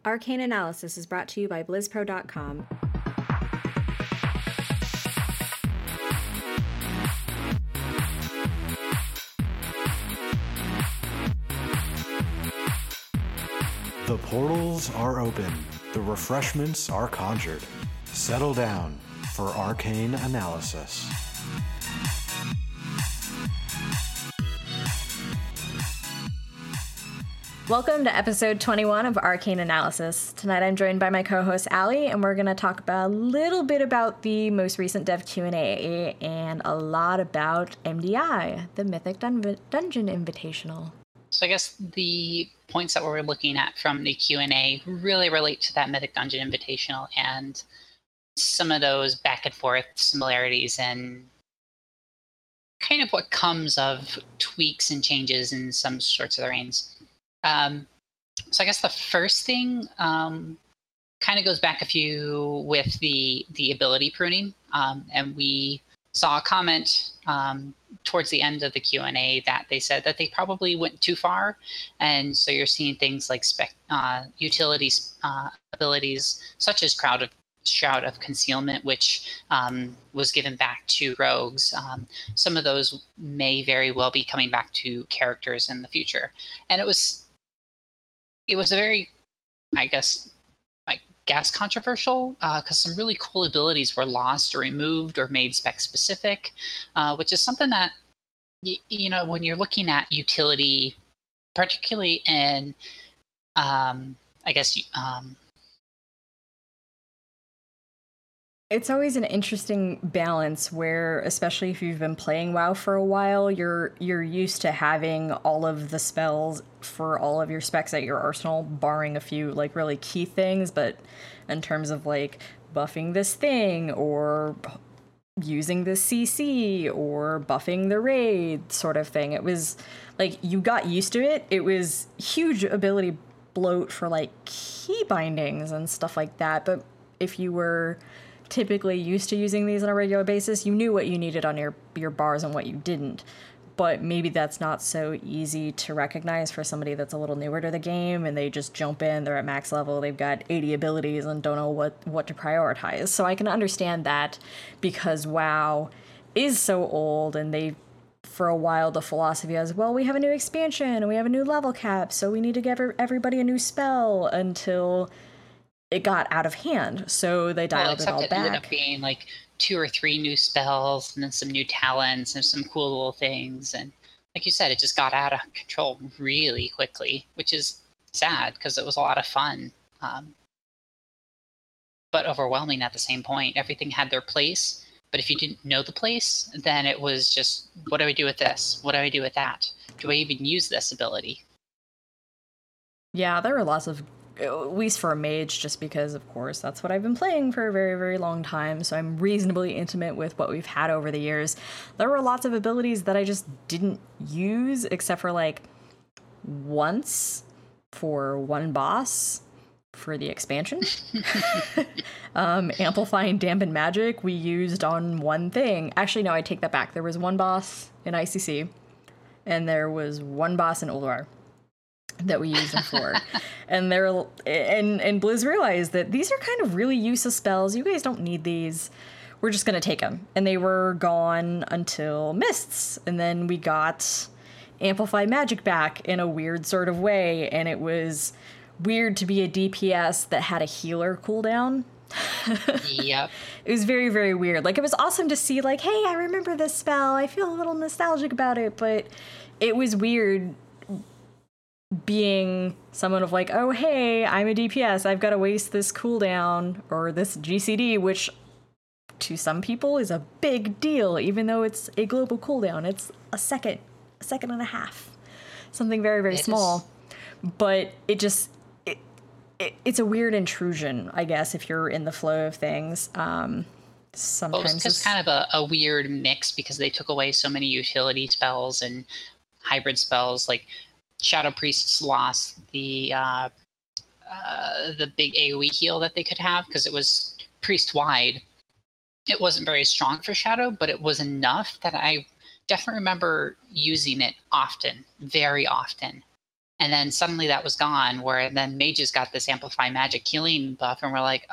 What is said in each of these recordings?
Arcane Analysis is brought to you by BlizzPro.com. The portals are open. The refreshments are conjured. Settle down for Arcane Analysis. Welcome to episode 21 of Arcane Analysis. Tonight I'm joined by my co-host Allie, and we're going to talk about a little bit about the most recent dev Q&A and a lot about MDI, the Mythic Dungeon Invitational. So I guess the points that we're looking at from the Q&A really relate to that Mythic Dungeon Invitational and some of those back and forth similarities and kind of what comes of tweaks and changes in some sorts of the reigns. So I guess the first thing kind of goes back a few with the ability pruning, and we saw a comment towards the end of the Q&A that they said that they probably went too far, and so you're seeing things like utilities abilities such as Shroud of Concealment, which was given back to rogues. Some of those may very well be coming back to characters in the future, and it was a very, I guess controversial, because some really cool abilities were lost or removed or made spec specific, which is something that, you know, when you're looking at utility, particularly in, It's always an interesting balance where, especially if you've been playing WoW for a while, you're used to having all of the spells for all of your specs at your arsenal, barring a few like really key things, but in terms of like buffing this thing or using this CC or buffing the raid sort of thing, it was like you got used to it. It was huge ability bloat for like key bindings and stuff like that, but if you were typically used to using these on a regular basis, you knew what you needed on your bars and what you didn't. But maybe that's not so easy to recognize for somebody that's a little newer to the game and they just jump in, they're at max level, they've got 80 abilities and don't know what to prioritize. So I can understand that because WoW is so old and they, for a while, the philosophy was, well, we have a new expansion and we have a new level cap, so we need to give everybody a new spell until it got out of hand, so they dialed it all back. Ended up being like 2 or 3 new spells and then some new talents and some cool little things. And like you said, it just got out of control really quickly, which is sad because it was a lot of fun, but overwhelming at the same point. Everything had their place, but if you didn't know the place, then it was just, what do I do with this? What do I do with that? Do I even use this ability? Yeah, there were lots of, at least for a mage, just because, of course, that's what I've been playing for a very, very long time, so I'm reasonably intimate with what we've had over the years. There were lots of abilities that I just didn't use, except for, like, once for one boss for the expansion. Amplifying Dampen Magic we used on one thing. Actually, no, I take that back. There was one boss in ICC, and there was one boss in Ulduar that we used them for. And Blizz realized that these are kind of really useless spells. You guys don't need these. We're just going to take them. And they were gone until Mists. And then we got Amplified Magic back in a weird sort of way. And it was weird to be a DPS that had a healer cooldown. Yep. It was very, very weird. Like, it was awesome to see, like, hey, I remember this spell. I feel a little nostalgic about it. But it was weird being someone of like, oh, hey, I'm a DPS, I've got to waste this cooldown or this GCD, which to some people is a big deal, even though it's a global cooldown. It's a second and a half, something very, very small. But it just, it's a weird intrusion, I guess, if you're in the flow of things. Sometimes it's kind of a weird mix because they took away so many utility spells and hybrid spells. Like Shadow Priests lost the big AoE heal that they could have because it was priest wide. It wasn't very strong for Shadow, but it was enough that I definitely remember using it often, very often. And then suddenly that was gone, where then mages got this amplify magic healing buff, and we're like,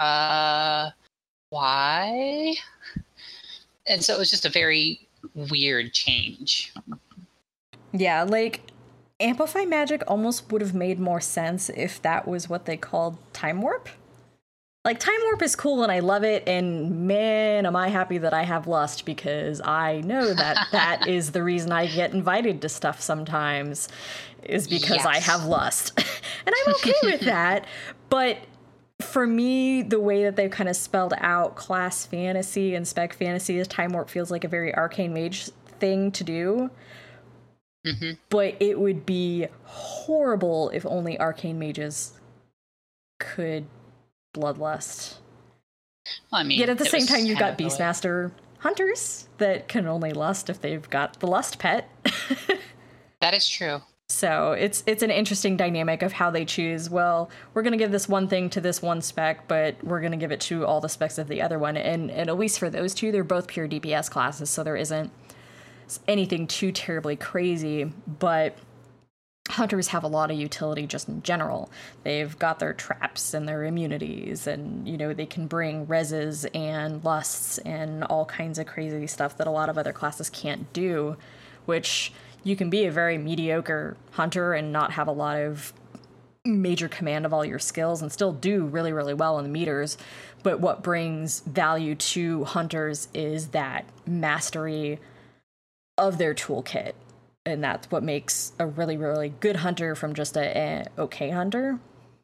why? And so it was just a very weird change. Yeah, like, amplify magic almost would have made more sense if that was what they called time warp. Like, time warp is cool and I love it, and man, am I happy that I have lust, because I know that that is the reason I get invited to stuff sometimes, is because I have lust. And I'm okay with that, but for me, the way that they've kind of spelled out class fantasy and spec fantasy is time warp feels like a very arcane mage thing to do. Mm-hmm. But it would be horrible if only arcane mages could bloodlust. Well, I mean, yet at the same time, you've got Beastmaster hunters that can only lust if they've got the lust pet. That is true. So it's an interesting dynamic of how they choose, well, we're going to give this one thing to this one spec, but we're going to give it to all the specs of the other one. And at least for those two, they're both pure DPS classes, so there isn't anything too terribly crazy, but hunters have a lot of utility just in general. They've got their traps and their immunities, and, you know, they can bring reses and lusts and all kinds of crazy stuff that a lot of other classes can't do, which you can be a very mediocre hunter and not have a lot of major command of all your skills and still do really, really well in the meters. But what brings value to hunters is that mastery of their toolkit. And that's what makes a really, really good hunter from just a okay hunter.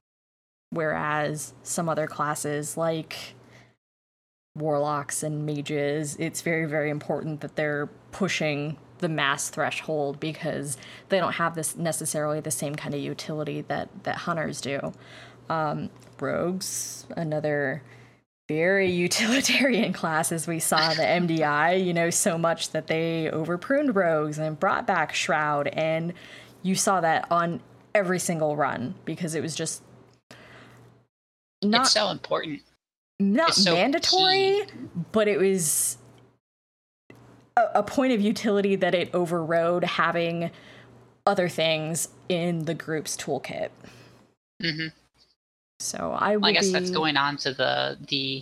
Whereas some other classes like warlocks and mages, it's very, very important that they're pushing the mass threshold because they don't have this necessarily the same kind of utility that hunters do. Rogues, another very utilitarian class, as we saw in the MDI, you know, so much that they overpruned rogues and brought back Shroud, and you saw that on every single run because it was just not, it's so important. Not so mandatory, but it was a point of utility that it overrode having other things in the group's toolkit. Mm-hmm. So I guess that's going on to the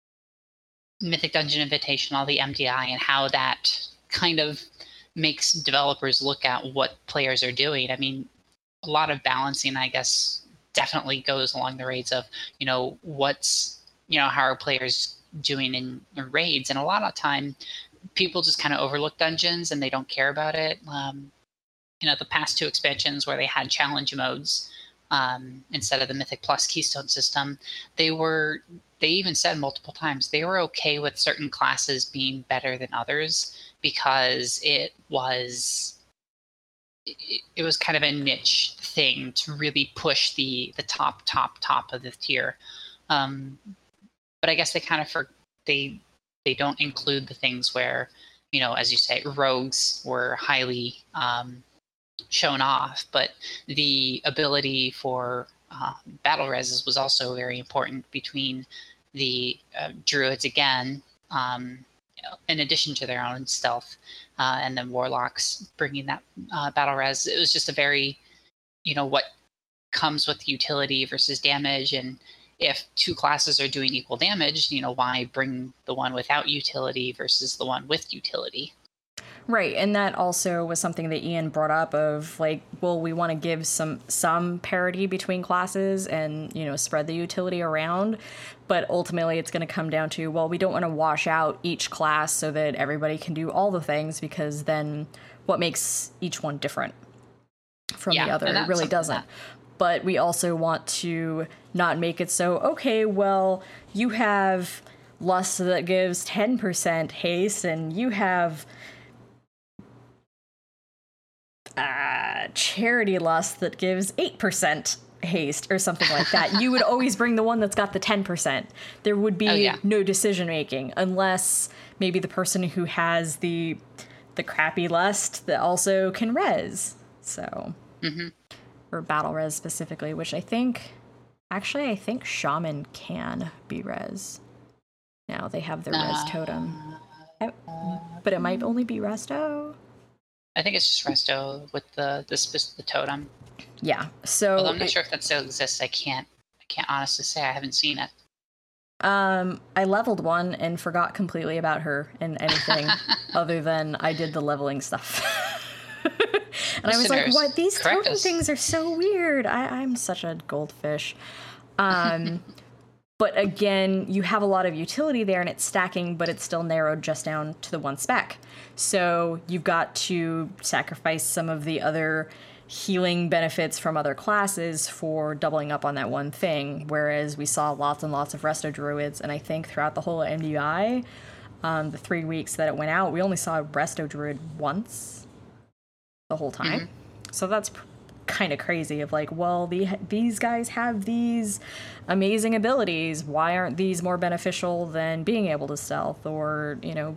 Mythic Dungeon Invitational, the MDI, and how that kind of makes developers look at what players are doing. I mean, a lot of balancing, I guess, definitely goes along the raids of, you know, how are players doing in raids, and a lot of time people just kind of overlook dungeons and they don't care about it. The past two expansions where they had challenge modes, instead of the Mythic Plus Keystone system, they even said multiple times they were okay with certain classes being better than others because it was kind of a niche thing to really push the top of the tier. But I guess they kind of they don't include the things where, you know, as you say, rogues were highly shown off, but the ability for battle reses was also very important between the druids, again, in addition to their own stealth, and then warlocks bringing that battle res. It was just a very, you know, what comes with utility versus damage, and if two classes are doing equal damage, you know, why bring the one without utility versus the one with utility? Right, and that also was something that Ian brought up of, like, well, we want to give some parity between classes and, you know, spread the utility around, but ultimately it's going to come down to, well, we don't want to wash out each class so that everybody can do all the things, because then what makes each one different from the other? It really doesn't. But we also want to not make it so, okay, well, you have lust that gives 10% haste, and you have charity lust that gives 8% haste or something like that. You would always bring the one that's got the 10%. There would be no decision making unless maybe the person who has the crappy lust that also can res. So, or battle res specifically, which I think Shaman can be res. Now they have the res totem, but it might only be resto. I think it's just resto with the totem. Yeah. So Although I'm not sure if that still exists. I can't honestly say. I haven't seen it. I leveled one and forgot completely about her and anything other than I did the leveling stuff. And I was like, what? These totem things are so weird. I'm such a goldfish. But again, you have a lot of utility there and it's stacking, but it's still narrowed just down to the one spec. So you've got to sacrifice some of the other healing benefits from other classes for doubling up on that one thing. Whereas we saw lots and lots of Resto Druids, and I think throughout the whole MDI, the 3 weeks that it went out, we only saw Resto Druid once the whole time. Mm-hmm. So that's kind of crazy of like, well, these guys have these amazing abilities. Why aren't these more beneficial than being able to stealth or, you know,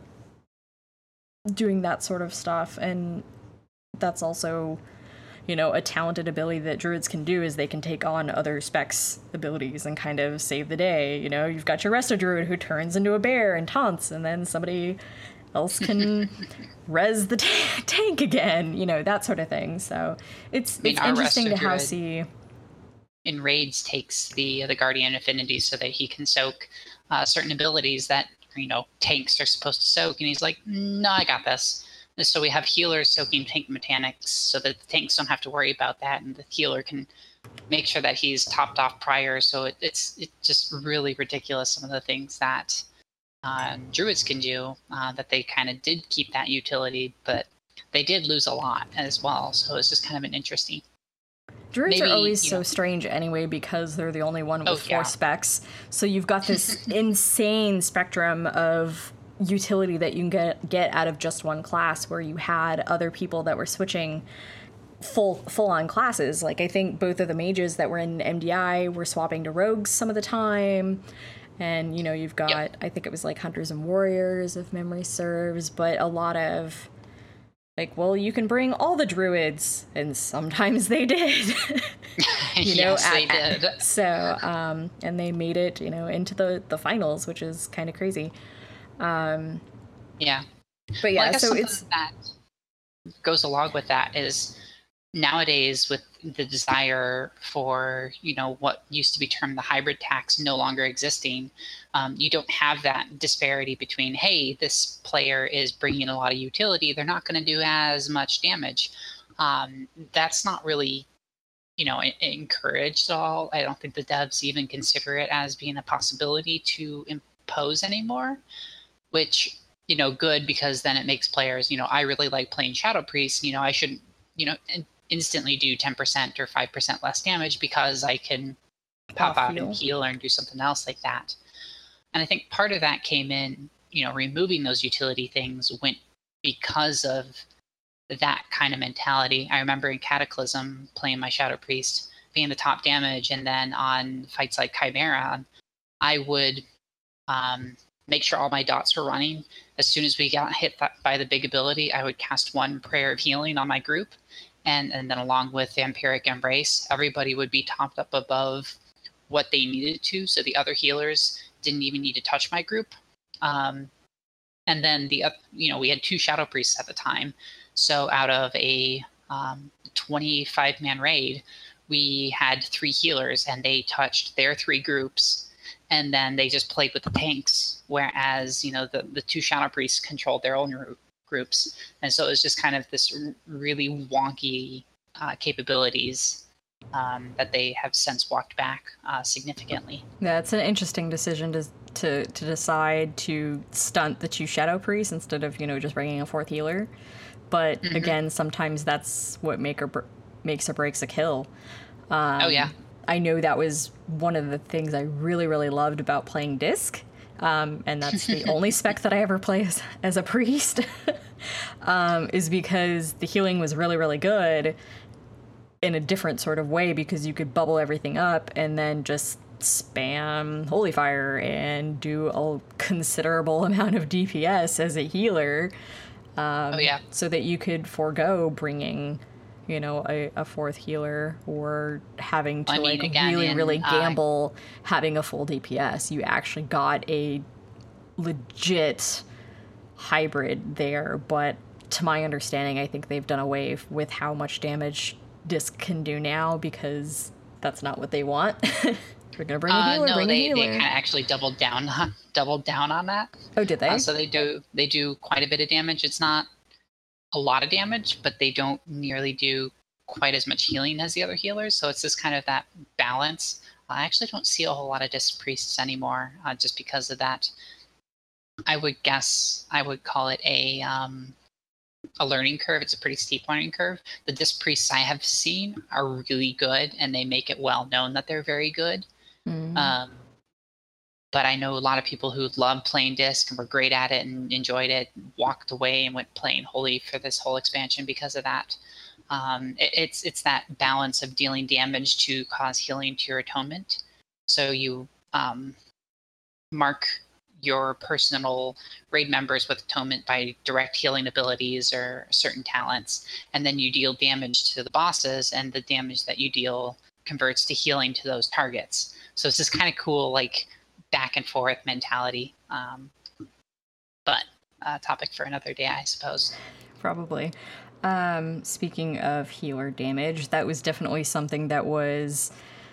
doing that sort of stuff? And that's also, you know, a talented ability that druids can do is they can take on other specs abilities and kind of save the day. You know, you've got your Resto Druid who turns into a bear and taunts, and then somebody else can res the tank again, you know, that sort of thing. So it's interesting to see. In raids takes the Guardian Affinity so that he can soak certain abilities that, you know, tanks are supposed to soak, and he's like, no, I got this. And so we have healers soaking tank mechanics so that the tanks don't have to worry about that, and the healer can make sure that he's topped off prior. So it's just really ridiculous, some of the things that druids can do, that they kind of did keep that utility, but they did lose a lot as well. So it's just kind of an interesting. Druids are always so strange anyway because they're the only one with 4 specs. So you've got this insane spectrum of utility that you can get out of just one class, where you had other people that were switching full on classes. Like I think both of the mages that were in MDI were swapping to rogues some of the time. And, you know, you've got, I think it was like hunters and warriors, if memory serves, but a lot of, like, well, you can bring all the druids, and sometimes they did. You know, yes, they did. So, and they made it, you know, into the finals, which is kind of crazy. Yeah. But yeah, well, so it's that goes along with that is nowadays with the desire for, you know, what used to be termed the hybrid tax no longer existing, you don't have that disparity between, hey, this player is bringing a lot of utility, they're not going to do as much damage. That's not really, you know, encouraged at all. I don't think the devs even consider it as being a possibility to impose anymore, which, you know, good, because then it makes players, you know, I really like playing Shadow Priest, you know, I shouldn't, you know, instantly do 10% or 5% less damage because I can pop out and heal and do something else like that. And I think part of that came in, you know, removing those utility things went because of that kind of mentality. I remember in Cataclysm playing my Shadow Priest being the top damage, and then on fights like Chimera, I would make sure all my dots were running. As soon as we got hit by the big ability, I would cast one Prayer of Healing on my group. And then along with Vampiric Embrace, everybody would be topped up above what they needed to. So the other healers didn't even need to touch my group. And then you know, we had 2 Shadow Priests at the time. So out of a 25-man raid, we had 3 healers, and they touched their 3 groups. And then they just played with the tanks, whereas, you know, the 2 Shadow Priests controlled their own groups. And so it was just kind of this really wonky capabilities that they have since walked back significantly. Yeah, it's an interesting decision to decide to stunt the 2 Shadow Priests instead of, you know, just bringing a 4th healer. But again, sometimes that's what makes or breaks a kill. Oh yeah. I know that was one of the things I really, really loved about playing Disc. And that's the only spec that I ever play as a priest, is because the healing was really, really good in a different sort of way, because you could bubble everything up and then just spam Holy Fire and do a considerable amount of DPS as a healer. So that you could forego bringing, you know, a 4th healer or having to really gamble having a full DPS. You actually got a legit hybrid there, but to my understanding, I think they've done away with how much damage Disc can do now, because that's not what they want. We're gonna bring a healer. No, bring a healer. they kind of actually doubled down on that. Oh, did they? So they do quite a bit of damage. It's not a lot of damage, but they don't nearly do quite as much healing as the other healers. So it's just kind of that balance. I actually don't see a whole lot of Disc Priests anymore, just because of that. I would guess I would call it a learning curve. It's a pretty steep learning curve. The Disc Priests I have seen are really good, and they make it well known that they're very good. Mm. But I know a lot of people who love playing Disc and were great at it and enjoyed it, walked away and went playing Holy for this whole expansion because of that. It's that balance of dealing damage to cause healing to your atonement. So you mark your personal raid members with atonement by direct healing abilities or certain talents, and then you deal damage to the bosses, and the damage that you deal converts to healing to those targets. So it's this kind of cool, like, back and forth mentality. But a topic for another day, I suppose. Probably. Speaking of healer damage, that was definitely something that was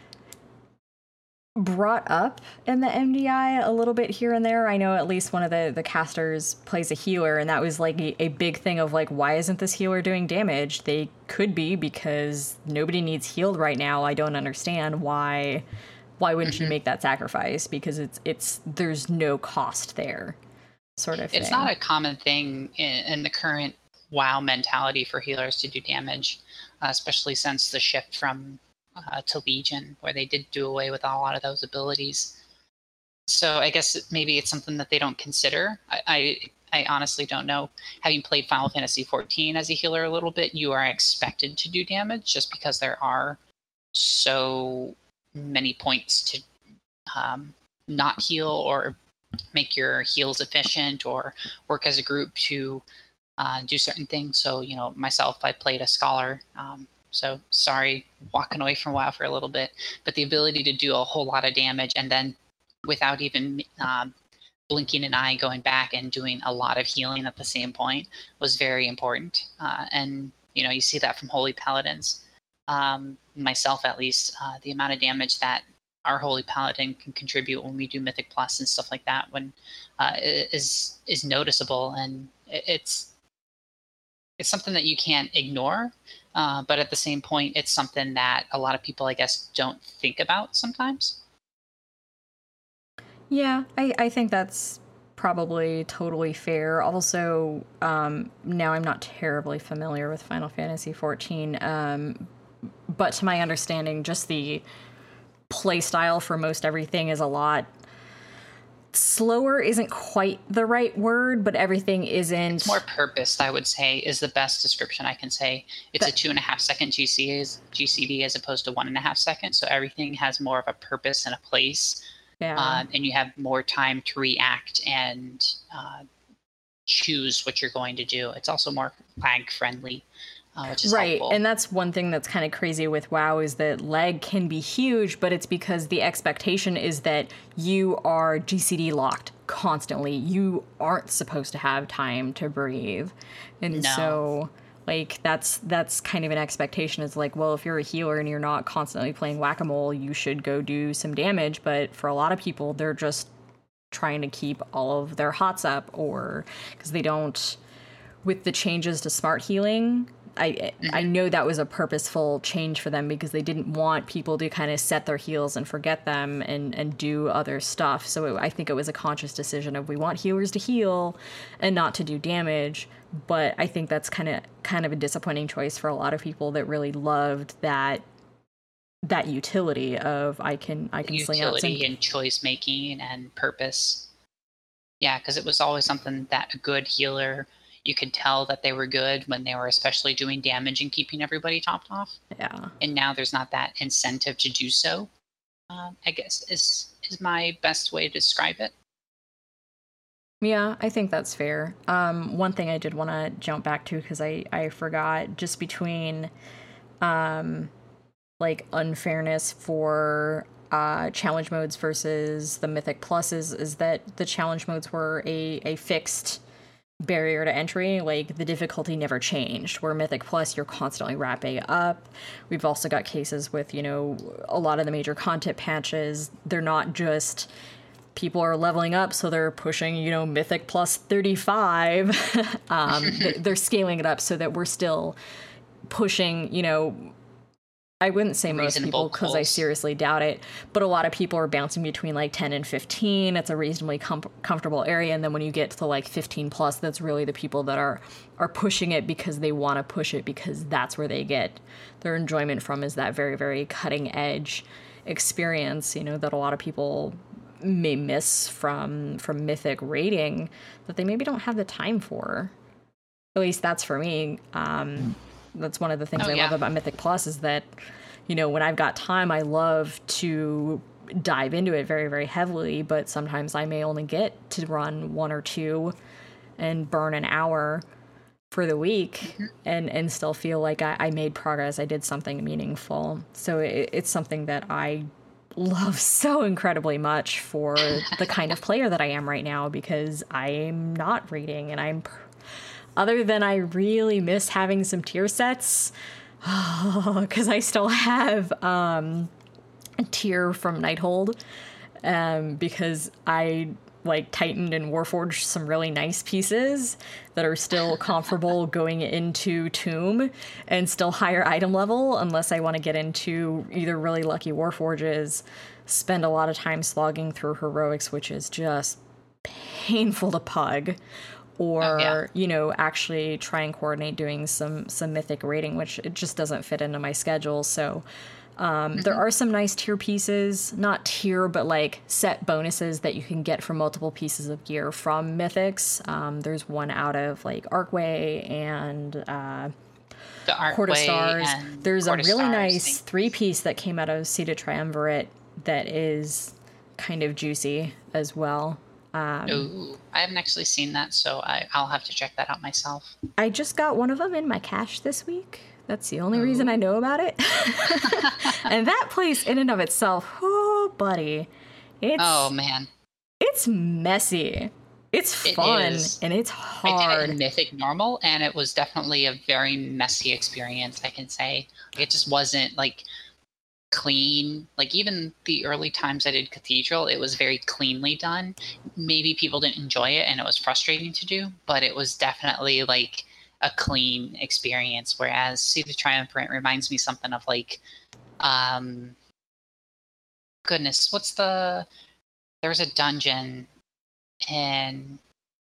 brought up in the MDI a little bit here and there. I know at least one of the casters plays a healer, and that was like a big thing of like, why isn't this healer doing damage? They could be, because nobody needs healed right now. I don't understand why wouldn't you make that sacrifice? Because it's there's no cost there, sort of thing. It's not a common thing in the current WoW mentality for healers to do damage, especially since the shift from to Legion, where they did do away with a lot of those abilities. So I guess maybe it's something that they don't consider. I honestly don't know. Having played Final Fantasy XIV as a healer a little bit, you are expected to do damage just because there are so many points to not heal or make your heals efficient or work as a group to do certain things. So, myself, I played a Scholar. So sorry, walking away from WoW for a little bit, but the ability to do a whole lot of damage and then without even blinking an eye going back and doing a lot of healing at the same point was very important. And, you see that from Holy Paladins. Myself, at least, the amount of damage that our Holy Paladin can contribute when we do Mythic Plus and stuff like that is noticeable, and it's something that you can't ignore. But at the same point, it's something that a lot of people, I guess, don't think about sometimes. Yeah, I think that's probably totally fair. Also, now I'm not terribly familiar with Final Fantasy XIV, but to my understanding, just the play style for most everything is a lot slower. Isn't quite the right word, but everything isn't. It's more purposed, I would say, is the best description I can say. It's a 2.5 second GCD as opposed to 1.5 seconds, so everything has more of a purpose and a place. Yeah. And you have more time to react and choose what you're going to do. It's also more lag friendly, which is right. helpful. And that's one thing that's kind of crazy with WoW is that lag can be huge, but it's because the expectation is that you are GCD locked constantly. You aren't supposed to have time to breathe. And so like that's kind of an expectation. It's like, well, if you're a healer and you're not constantly playing whack-a-mole, you should go do some damage. But for a lot of people, they're just trying to keep all of their hots up, or because they don't, with the changes to smart healing, I know that was a purposeful change for them because they didn't want people to kind of set their heals and forget them and do other stuff. So I think it was a conscious decision of, we want healers to heal and not to do damage. But I think that's kind of a disappointing choice for a lot of people that really loved that utility of I can sling out some... utility and choice making and purpose. Yeah, because it was always something that a good healer, you could tell that they were good when they were especially doing damage and keeping everybody topped off. Yeah. And now there's not that incentive to do so, I guess is my best way to describe it. Yeah, I think that's fair. One thing I did want to jump back to, because I forgot, just between like unfairness for challenge modes versus the Mythic Pluses, is that the challenge modes were a fixed barrier to entry. Like, the difficulty never changed. Where Mythic Plus, you're constantly wrapping up. We've also got cases with, you know, a lot of the major content patches. They're not just people are leveling up, so they're pushing, you know, Mythic Plus 35. They're scaling it up so that we're still pushing, you know, I wouldn't say most people, because I seriously doubt it, but a lot of people are bouncing between like 10 and 15. It's a reasonably comfortable area. And then when you get to like 15 plus, that's really the people that are pushing it because they want to push it, because that's where they get their enjoyment from, is that very, very cutting edge experience, you know, that a lot of people may miss from Mythic rating, that they maybe don't have the time for. At least that's for me. That's one of the things I love about Mythic Plus, is that, you know, when I've got time, I love to dive into it very, very heavily, but sometimes I may only get to run 1 or 2 and burn an hour for the week and still feel like I made progress. I did something meaningful. So it's something that I love so incredibly much for the kind of player that I am right now, because I'm not reading, and other than I really miss having some tier sets, because I still have a tier from Nighthold, because I like tightened and warforged some really nice pieces that are still comfortable going into Tomb and still higher item level, unless I want to get into either really lucky warforges, spend a lot of time slogging through heroics, which is just painful to pug, or, you know, actually try and coordinate doing some mythic raiding, which it just doesn't fit into my schedule. So there are some nice tier pieces, not tier, but like set bonuses that you can get from multiple pieces of gear from mythics. There's one out of like Archway and the Archway Court of Stars. There's a really nice 3-piece that came out of Seated Triumvirate that is kind of juicy as well. Ooh, I haven't actually seen that, so I'll have to check that out myself. I just got one of them in my cache this week. That's the only reason I know about it. And that place in and of itself, oh, buddy. Oh, man. It's messy. It's fun, and it's hard. I did it in Mythic Normal, and it was definitely a very messy experience, I can say. It just wasn't, like, clean. Like, even the early times I did Cathedral, it was very cleanly done. Maybe people didn't enjoy it, and it was frustrating to do, but it was definitely, like, a clean experience, whereas Seated Triumvirate reminds me something of, like, goodness, there's a dungeon in,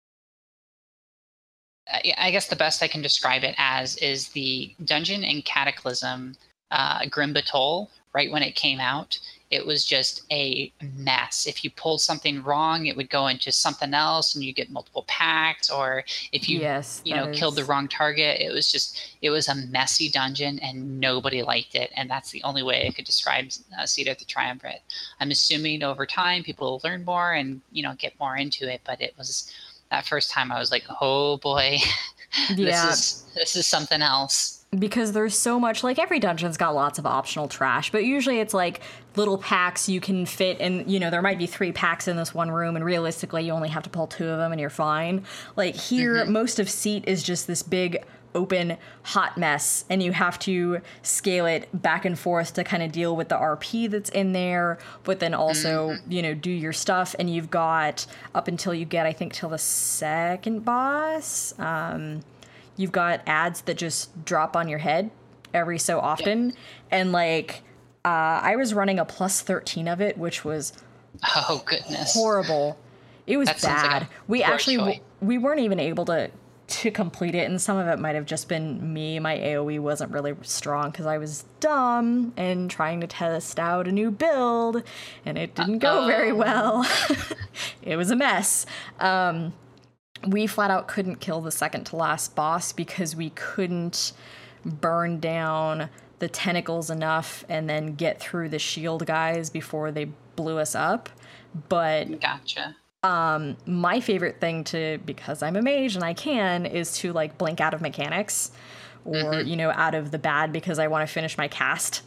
I guess the best I can describe it as is the dungeon in Cataclysm, Grim Batol. Right when it came out, it was just a mess. If you pulled something wrong, it would go into something else, and you get multiple packs. Or if you, killed the wrong target, it was a messy dungeon, and nobody liked it. And that's the only way I could describe Seated Triumvirate. I'm assuming over time people will learn more and get more into it. But it was that first time I was like, oh boy, this is something else. Because there's so much, like, every dungeon's got lots of optional trash, but usually it's like little packs you can fit in, there might be 3 packs in this one room, and realistically you only have to pull 2 of them and you're fine. Like, here, most of Seat is just this big, open, hot mess, and you have to scale it back and forth to kind of deal with the RP that's in there, but then also, do your stuff, and you've got, up until you get, I think, till the second boss, you've got ads that just drop on your head every so often. And, like, I was running a plus 13 of it, which was horrible. It was bad. We weren't even able to complete it, and some of it might have just been me. My AoE wasn't really strong because I was dumb and trying to test out a new build, and it didn't go very well. It was a mess. We flat out couldn't kill the second to last boss because we couldn't burn down the tentacles enough and then get through the shield guys before they blew us up. But gotcha. My favorite thing because I'm a mage and I can, is to, like, blink out of mechanics or, out of the bad because I want to finish my cast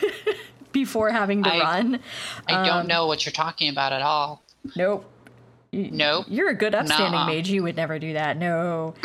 before having to run. I don't know what you're talking about at all. Nope. Nope. You're a good upstanding Nuh-uh. mage. You would never do that. No.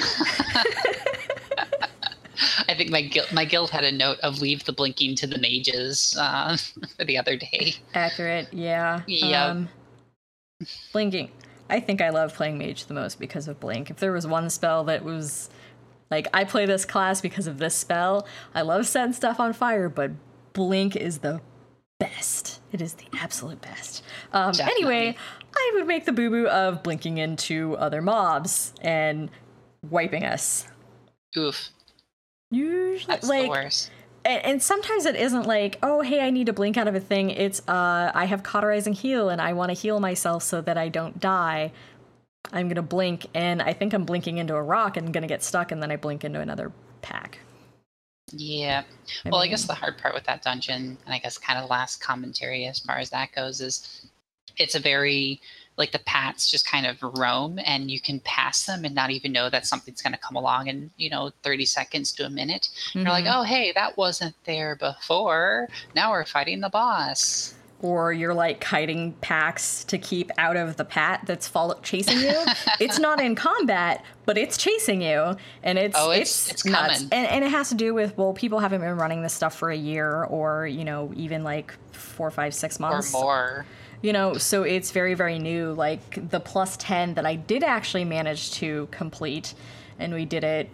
I think my guild had a note of leave the blinking to the mages the other day. Accurate, yeah. Yep. Blinking. I think I love playing mage the most because of blink. If there was one spell that was like, I play this class because of this spell, I love setting stuff on fire, but blink is the best. It is the absolute best. Anyway, I would make the boo-boo of blinking into other mobs and wiping us. Oof. Usually, That's like, the worst. and sometimes it isn't like, oh, hey, I need to blink out of a thing. It's, I have cauterizing heal and I want to heal myself so that I don't die. I'm going to blink, and I think I'm blinking into a rock and going to get stuck, and then I blink into another pack. Yeah. Well, I guess the hard part with that dungeon, and I guess kind of last commentary as far as that goes, is it's a very, like, the pats just kind of roam, and you can pass them and not even know that something's going to come along in, 30 seconds to a minute. You're like, oh, hey, that wasn't there before. Now we're fighting the boss. Or you're like kiting packs to keep out of the pat that's chasing you. It's not in combat, but it's chasing you, and it's nuts. coming. And it has to do with, well, people haven't been running this stuff for a year, or even like 4, 5, 6 months or more. So it's very, very new. Like the plus 10 that I did actually manage to complete, and we did it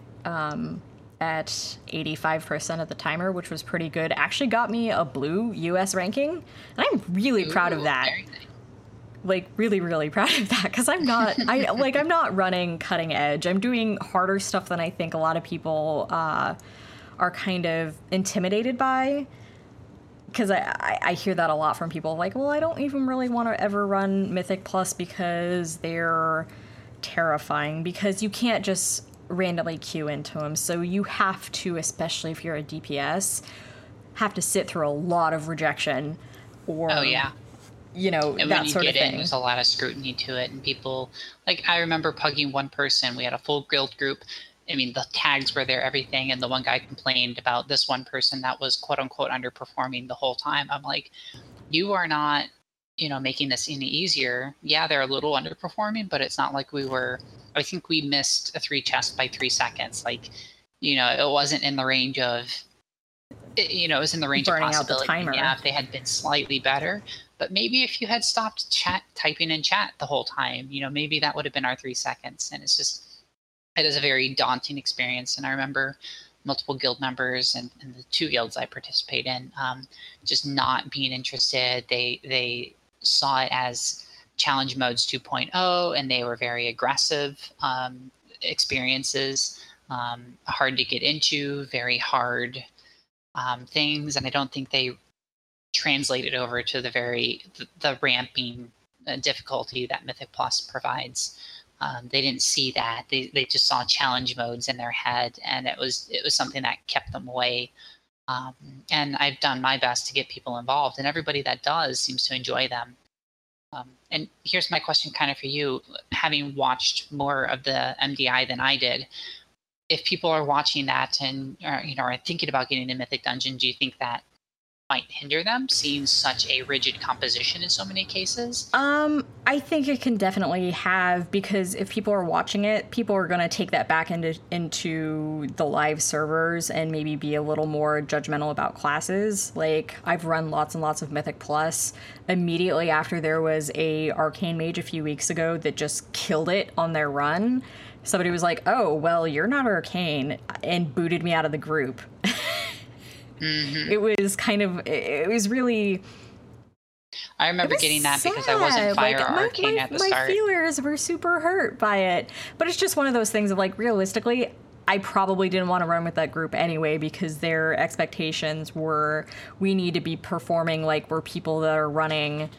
at 85% of the timer, which was pretty good, actually got me a blue US ranking. And I'm really proud of that. Very nice. Like really, really proud of that, because I'm not running cutting edge. I'm doing harder stuff than I think a lot of people are kind of intimidated by. Because I hear that a lot from people, like, well, I don't even really want to ever run Mythic Plus because they're terrifying, because you can't just randomly queue into them. So you have to, especially if you're a DPS, have to sit through a lot of rejection, or oh yeah, and that sort of thing. There's a lot of scrutiny to it, and people, like, I remember pugging one person. We had a full guild group. I mean, the tags were there, everything, and the one guy complained about this one person that was quote unquote underperforming the whole time. I'm like, you are not, making this any easier. Yeah, they're a little underperforming, but it's not like I think we missed a 3 chest by 3 seconds. Like, it wasn't in the range of, it was in the range burning of possibility. out the timer. Yeah, if they had been slightly better, but maybe if you had stopped typing in chat the whole time, maybe that would have been our 3 seconds. And it is a very daunting experience. And I remember multiple guild members and the 2 guilds I participate in, just not being interested. They saw it as challenge modes 2.0, and they were very aggressive experiences, hard to get into, very hard things, and I don't think they translated over to the ramping difficulty that Mythic Plus provides. They didn't see that. They just saw challenge modes in their head, and it was something that kept them away. And I've done my best to get people involved, and everybody that does seems to enjoy them. And here's my question kind of for you, having watched more of the MDI than I did. If people are watching that and are thinking about getting a Mythic Dungeon, do you think that might hinder them, seeing such a rigid composition in so many cases? I think it can definitely have, because if people are watching it, people are going to take that back into the live servers and maybe be a little more judgmental about classes. Like, I've run lots and lots of Mythic Plus. Immediately after there was a Arcane Mage a few weeks ago that just killed it on their run, somebody was like, oh, well, you're not Arcane, and booted me out of the group. Mm-hmm. It was really... I remember getting that sad, because I wasn't Fire or Arcane at the start. My feelers were super hurt by it. But it's just one of those things of, like, realistically, I probably didn't want to run with that group anyway, because their expectations were, we need to be performing like we're people that are running,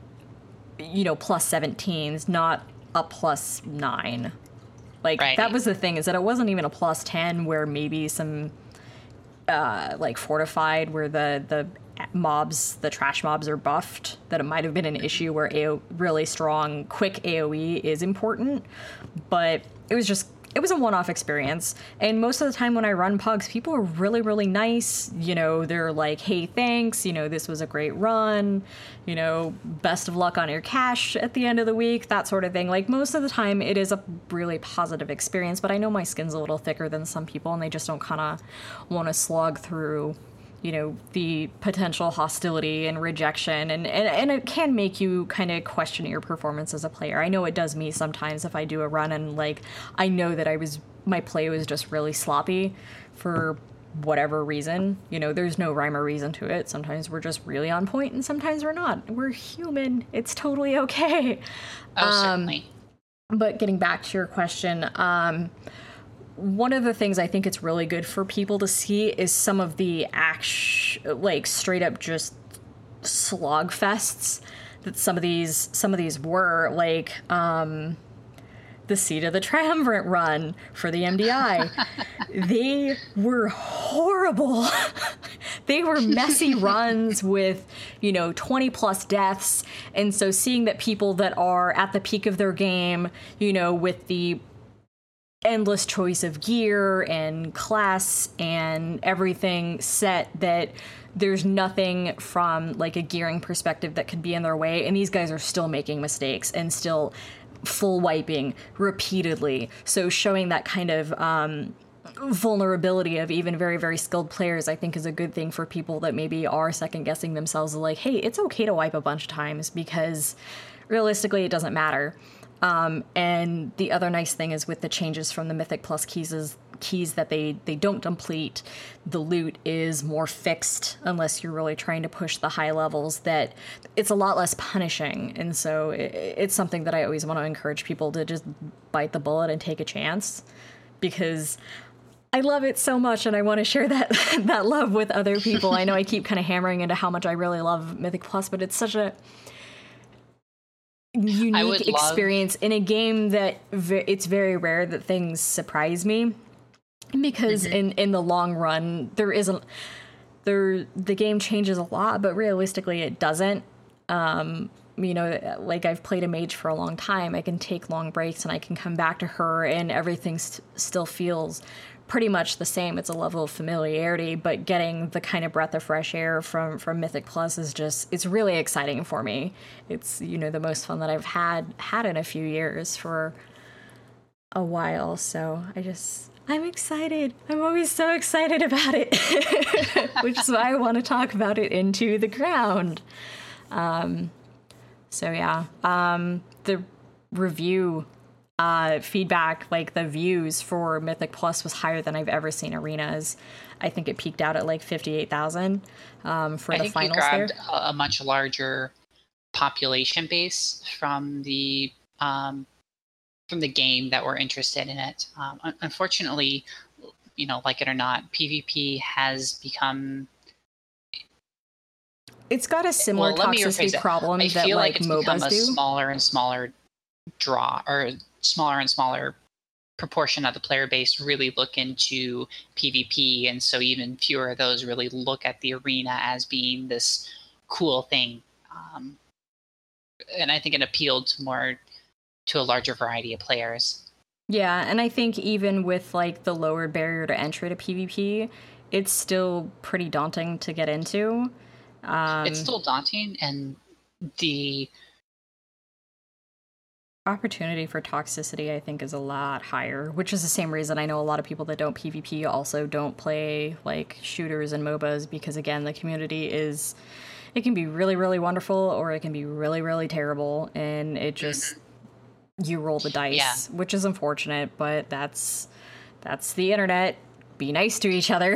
plus 17s, not a plus 9. Like, right. That was the thing, is that it wasn't even a plus 10 where maybe some... like Fortified, where the mobs, the trash mobs are buffed, that it might have been an issue where really strong, quick AoE is important. But it was just it was a one-off experience, and most of the time when I run pugs, people are really, really nice. You know, they're like, hey, thanks, you know, this was a great run, you know, best of luck on your cash at the end of the week, that sort of thing. Like, most of the time it is a really positive experience, but I know my skin's a little thicker than some people, and they just don't kind of want to slog through, you know, the potential hostility and rejection, and it can make you kind of question your performance as a player. I know it does me sometimes if I do a run and, like, I know that my play was just really sloppy for whatever reason. You know, there's no rhyme or reason to it. Sometimes we're just really on point and sometimes we're not. We're human. It's totally okay. Certainly. But getting back to your question, one of the things I think it's really good for people to see is some of the like straight up just slog fests that some of these were, like the Seat of the Triumvirate run for the MDI. They were horrible. They were messy runs with, you know, 20 plus deaths. And so seeing that people that are at the peak of their game, you know, with the endless choice of gear and class and everything set, that there's nothing from like a gearing perspective that could be in their way, and these guys are still making mistakes and still full wiping repeatedly. So showing that kind of vulnerability of even very, very skilled players, I think, is a good thing for people that maybe are second guessing themselves, like, hey, it's okay to wipe a bunch of times because realistically it doesn't matter. And the other nice thing is with the changes from the Mythic Plus keys that they don't deplete, the loot is more fixed unless you're really trying to push the high levels, that it's a lot less punishing. And so it's something that I always want to encourage people to just bite the bullet and take a chance, because I love it so much and I want to share that love with other people. I know I keep kind of hammering into how much I really love Mythic Plus, but it's such a unique experience in a game that it's very rare that things surprise me, because in the long run the game changes a lot, but realistically it doesn't. You know, like, I've played a mage for a long time. I can take long breaks and I can come back to her and everything still feels pretty much the same. It's a level of familiarity, but getting the kind of breath of fresh air from Mythic Plus is just, it's really exciting for me. It's, you know, the most fun that I've had in a few years for a while. So I'm excited. I'm always so excited about it, which is why I want to talk about it into the ground. So yeah, the review feedback, like the views for Mythic Plus was higher than I've ever seen arenas. I think it peaked out at like 58,000 for the finals there. I think you grabbed a much larger population base from the game that were interested in it. Unfortunately, you know, like it or not, PvP has become... It's got a similar toxicity problem that like it's MOBAs become a do. Smaller and smaller draw, or smaller and smaller proportion of the player base really look into PvP, and so even fewer of those really look at the arena as being this cool thing. And I think it appealed to a larger variety of players. Yeah, and I think even with like the lower barrier to entry to PvP, it's still pretty daunting to get into. It's still daunting, and the opportunity for toxicity, I think, is a lot higher, which is the same reason I know a lot of people that don't PvP also don't play like shooters and MOBAs, because again, the community it can be really, really wonderful, or it can be really, really terrible, and it just, you roll the dice, which is unfortunate, but that's the internet. Be nice to each other.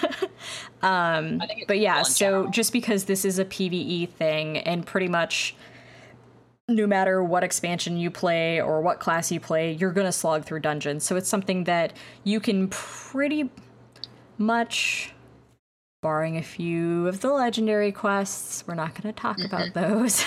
But yeah, so just because this is a PvE thing, and pretty much no matter what expansion you play or what class you play, you're going to slog through dungeons. So it's something that you can pretty much, barring a few of the legendary quests, we're not going to talk about those.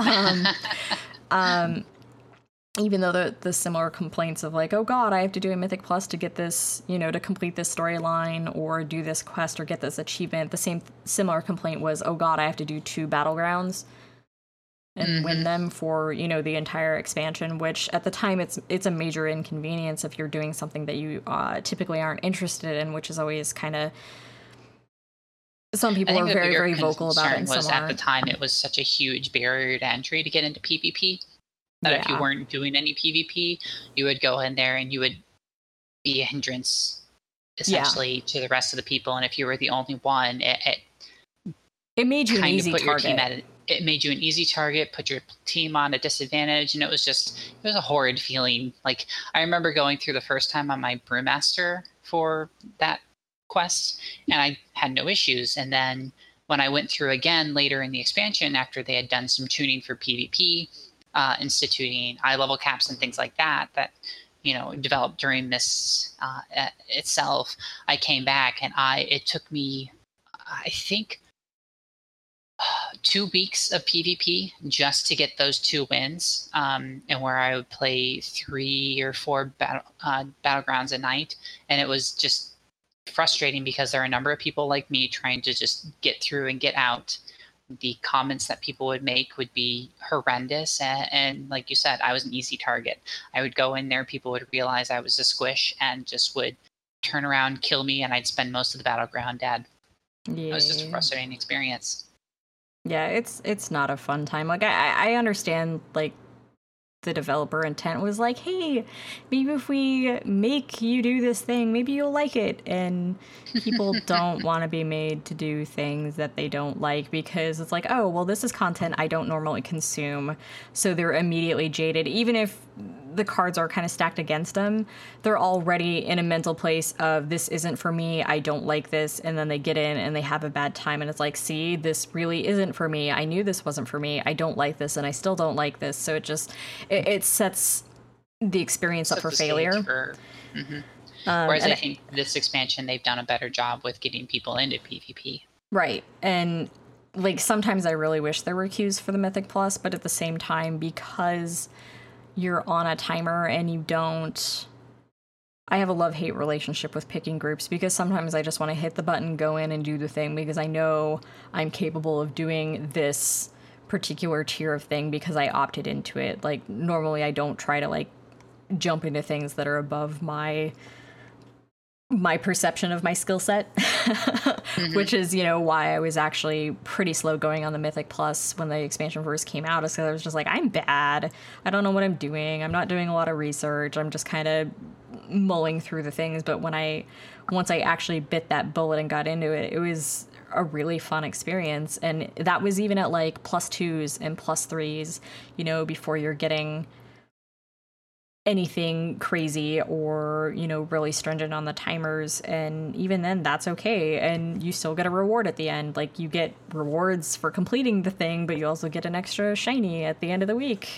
Even though the similar complaints of like, oh god, I have to do a Mythic Plus to get this, you know, to complete this storyline or do this quest or get this achievement. The similar complaint was, oh god, I have to do 2 battlegrounds. and win them for, you know, the entire expansion, which at the time it's a major inconvenience if you're doing something that you typically aren't interested in, which is always kind of, some people are very, very vocal about it, and some aren't. At the aren't. time, it was such a huge barrier to entry to get into PvP that if you weren't doing any PvP, you would go in there and you would be a hindrance essentially to the rest of the people. And if you were the only one, it made you an easy target. It made you an easy target, put your team on a disadvantage, and it was a horrid feeling. Like, I remember going through the first time on my Brewmaster for that quest, and I had no issues. And then when I went through again later in the expansion, after they had done some tuning for PvP, instituting eye level caps and things like that, you know, developed during this itself, I came back and it took me, I think, 2 weeks of PvP just to get those 2 wins, and where I would play 3 or 4 battlegrounds a night. And it was just frustrating because there are a number of people like me trying to just get through and get out. The comments that people would make would be horrendous. And like you said, I was an easy target. I would go in there, people would realize I was a squish and just would turn around, kill me, and I'd spend most of the battleground dead. Yeah. It was just a frustrating experience. Yeah, it's not a fun time. Like, I understand, like, the developer intent was like, hey, maybe if we make you do this thing, maybe you'll like it. And people don't want to be made to do things that they don't like, because it's like, oh, well, this is content I don't normally consume. So they're immediately jaded. Even if the cards are kind of stacked against them, they're already in a mental place of, this isn't for me, I don't like this. And then they get in and they have a bad time. And it's like, see, this really isn't for me. I knew this wasn't for me. I don't like this, and I still don't like this. So it sets the experience up for failure. Whereas I think this expansion, they've done a better job with getting people into PvP. Right. And like, sometimes I really wish there were queues for the Mythic Plus, but at the same time, because you're on a timer and you don't... I have a love-hate relationship with picking groups, because sometimes I just want to hit the button, go in and do the thing, because I know I'm capable of doing this particular tier of thing because I opted into it. Like, normally I don't try to, like, jump into things that are above my perception of my skill set, which is, you know, why I was actually pretty slow going on the Mythic Plus when the expansion first came out, is because I was just like, I'm bad. I don't know what I'm doing. I'm not doing a lot of research. I'm just kind of mulling through the things. But once I actually bit that bullet and got into it, it was a really fun experience. And that was even at like +2s and +3s, you know, before you're getting anything crazy or, you know, really stringent on the timers. And even then, that's okay. And you still get a reward at the end. Like, you get rewards for completing the thing, but you also get an extra shiny at the end of the week,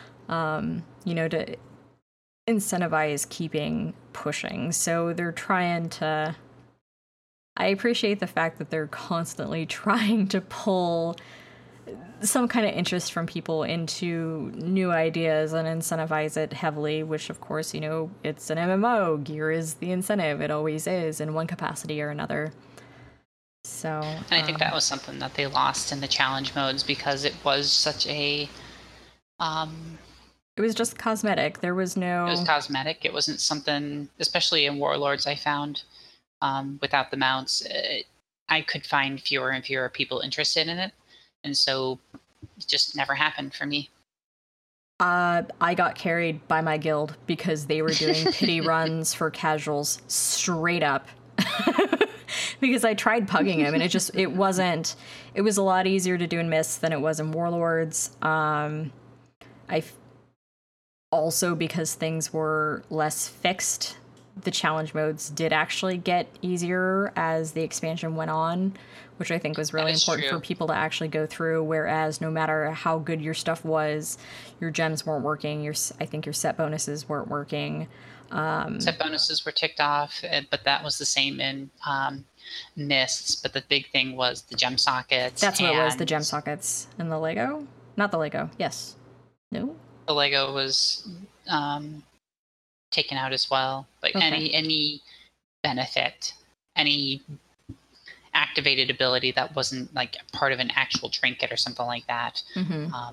you know, to incentivize keeping pushing. So they're trying to... I appreciate the fact that they're constantly trying to pull some kind of interest from people into new ideas and incentivize it heavily, which, of course, you know, it's an MMO. Gear is the incentive. It always is, in one capacity or another. So, and I think that was something that they lost in the challenge modes, because it was such a... it was just cosmetic. There was no... It was cosmetic. It wasn't something, especially in Warlords, I found, without the mounts, I could find fewer and fewer people interested in it. And so it just never happened for me. I got carried by my guild because they were doing pity runs for casuals straight up. Because I tried pugging him, and it was a lot easier to do in Mists than it was in Warlords. Also, because things were less fixed, the challenge modes did actually get easier as the expansion went on, which I think was really important for people to actually go through, whereas no matter how good your stuff was, your gems weren't working, I think your set bonuses weren't working. Set bonuses were ticked off, but that was the same in Mists, but the big thing was the gem sockets. That's what it was, the gem sockets. And the Lego? Not the Lego, yes. No? The Lego was taken out as well. But okay. Any benefit, any activated ability that wasn't like part of an actual trinket or something like that,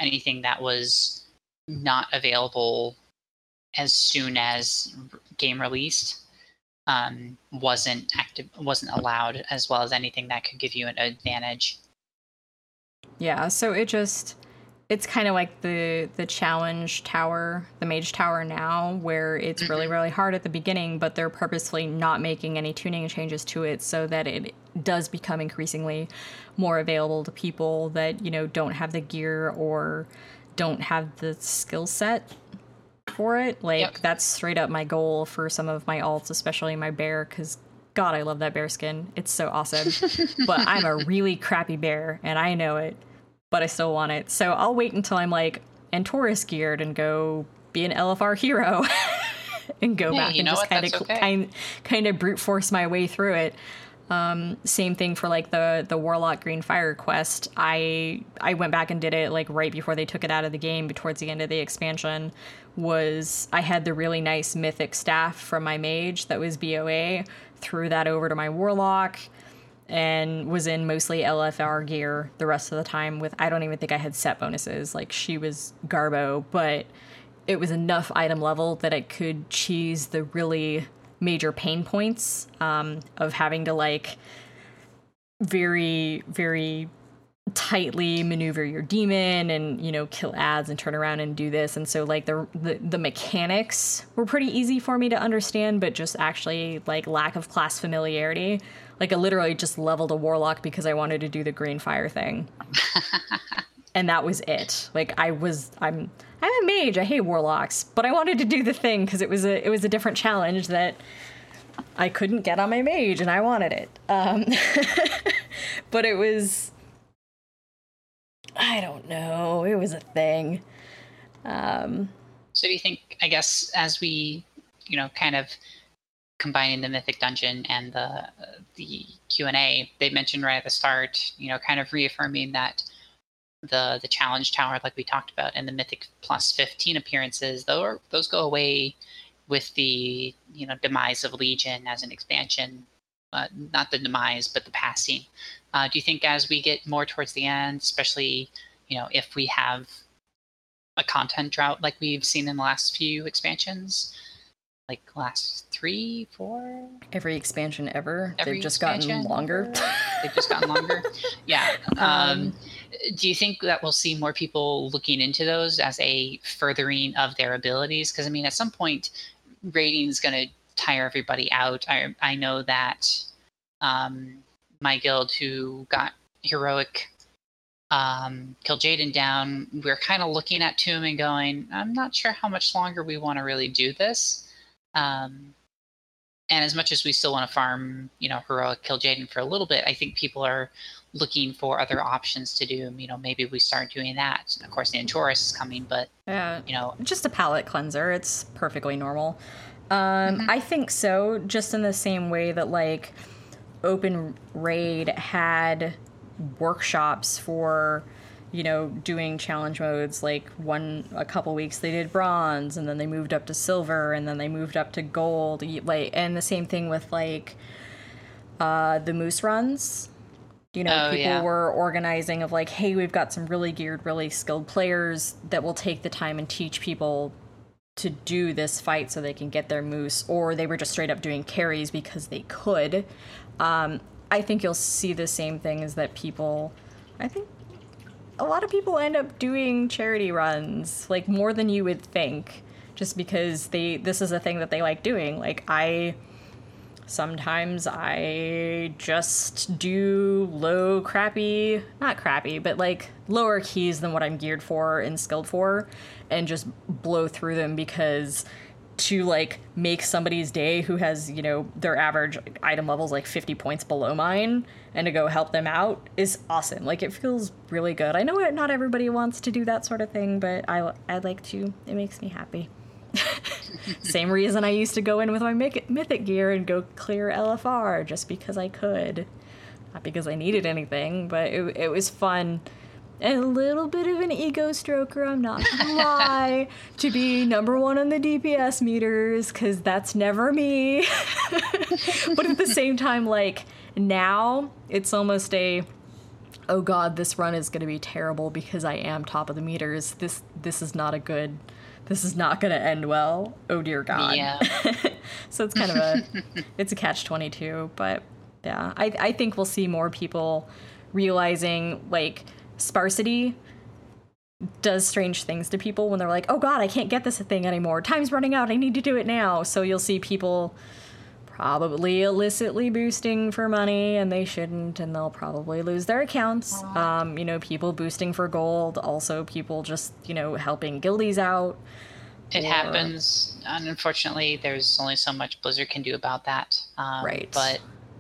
anything that was not available as soon as game released wasn't allowed, as well as anything that could give you an advantage. Yeah, so it's kind of like the challenge tower, the mage tower now, where it's really, really hard at the beginning, but they're purposefully not making any tuning changes to it so that it does become increasingly more available to people that, you know, don't have the gear or don't have the skill set for it. Like, Yep. That's straight up my goal for some of my alts, especially my bear, because God, I love that bear skin. It's so awesome. But I'm a really crappy bear, and I know it, but I still want it. So I'll wait until I'm like Antorus geared and go be an LFR hero and go back and just kind of brute force my way through it. Same thing for like the Warlock Green Fire quest. I went back and did it like right before they took it out of the game, but towards the end of the expansion I had the really nice mythic staff from my mage that was BOA, threw that over to my Warlock, and was in mostly LFR gear the rest of the time with, I don't even think I had set bonuses. Like, she was Garbo, but it was enough item level that it could cheese the really major pain points of having to, like, very, very tightly maneuver your demon and, you know, kill ads and turn around and do this. And so, like, the mechanics were pretty easy for me to understand, but just actually, like, lack of class familiarity. Like, I literally just leveled a Warlock because I wanted to do the Green Fire thing. And that was it. Like, I'm a mage, I hate Warlocks, but I wanted to do the thing because it was a different challenge that I couldn't get on my mage, and I wanted it. But it was, I don't know, it was a thing. So do you think, I guess, as we, you know, kind of combining the Mythic Dungeon and the Q&A, they mentioned right at the start, you know, kind of reaffirming that the challenge tower, like we talked about, and the Mythic plus 15 appearances, those go away with the, you know, demise of Legion as an expansion. Not the demise, but the passing. Do you think as we get more towards the end, especially, you know, if we have a content drought like we've seen in the last few expansions, like last 3, 4? Every expansion ever. They've just gotten longer. They've just gotten longer. Yeah. Do you think that we'll see more people looking into those as a furthering of their abilities? Because, I mean, at some point, raiding is going to tire everybody out. I know that my guild who got heroic killed Jaden down, we're kind of looking at Tomb and going, I'm not sure how much longer we want to really do this. And as much as we still want to farm, you know, heroic kill Jaden for a little bit, I think people are looking for other options to do. You know, maybe we start doing that. Of course, the Antorus is coming, but you know, just a palate cleanser. It's perfectly normal. I think so. Just in the same way that, like, Open Raid had workshops for, you know, doing challenge modes. Like, a couple weeks they did bronze, and then they moved up to silver, and then they moved up to gold. Like, and the same thing with, like, the moose runs. You know, people were organizing of, like, hey, we've got some really geared, really skilled players that will take the time and teach people to do this fight so they can get their moose, or they were just straight up doing carries because they could. I think you'll see the same thing, is that I think a lot of people end up doing charity runs, like, more than you would think, just because this is a thing that they like doing. Like, sometimes I just do not crappy, but, like, lower keys than what I'm geared for and skilled for, and just blow through them, because to, like, make somebody's day who has, you know, their average item levels like 50 points below mine, and to go help them out is awesome. Like, it feels really good. I know not everybody wants to do that sort of thing, but I like to. It makes me happy. Same reason I used to go in with my mythic gear and go clear LFR, just because I could. Not because I needed anything, but it was fun. And a little bit of an ego stroker, I'm not gonna lie, to be number 1 on the DPS meters, because that's never me. But at the same time, like, now it's almost oh god, this run is going to be terrible because I am top of the meters. This is not a good. This is not going to end well. Oh dear god. Yeah. So it's kind of it's a catch-22, but yeah, I think we'll see more people realizing like sparsity does strange things to people when they're like, oh god, I can't get this thing anymore. Time's running out. I need to do it now. So you'll see people probably illicitly boosting for money, and they shouldn't, and they'll probably lose their accounts. People boosting for gold, also people just, helping guildies out. It happens. And unfortunately, there's only so much Blizzard can do about that. Right. But,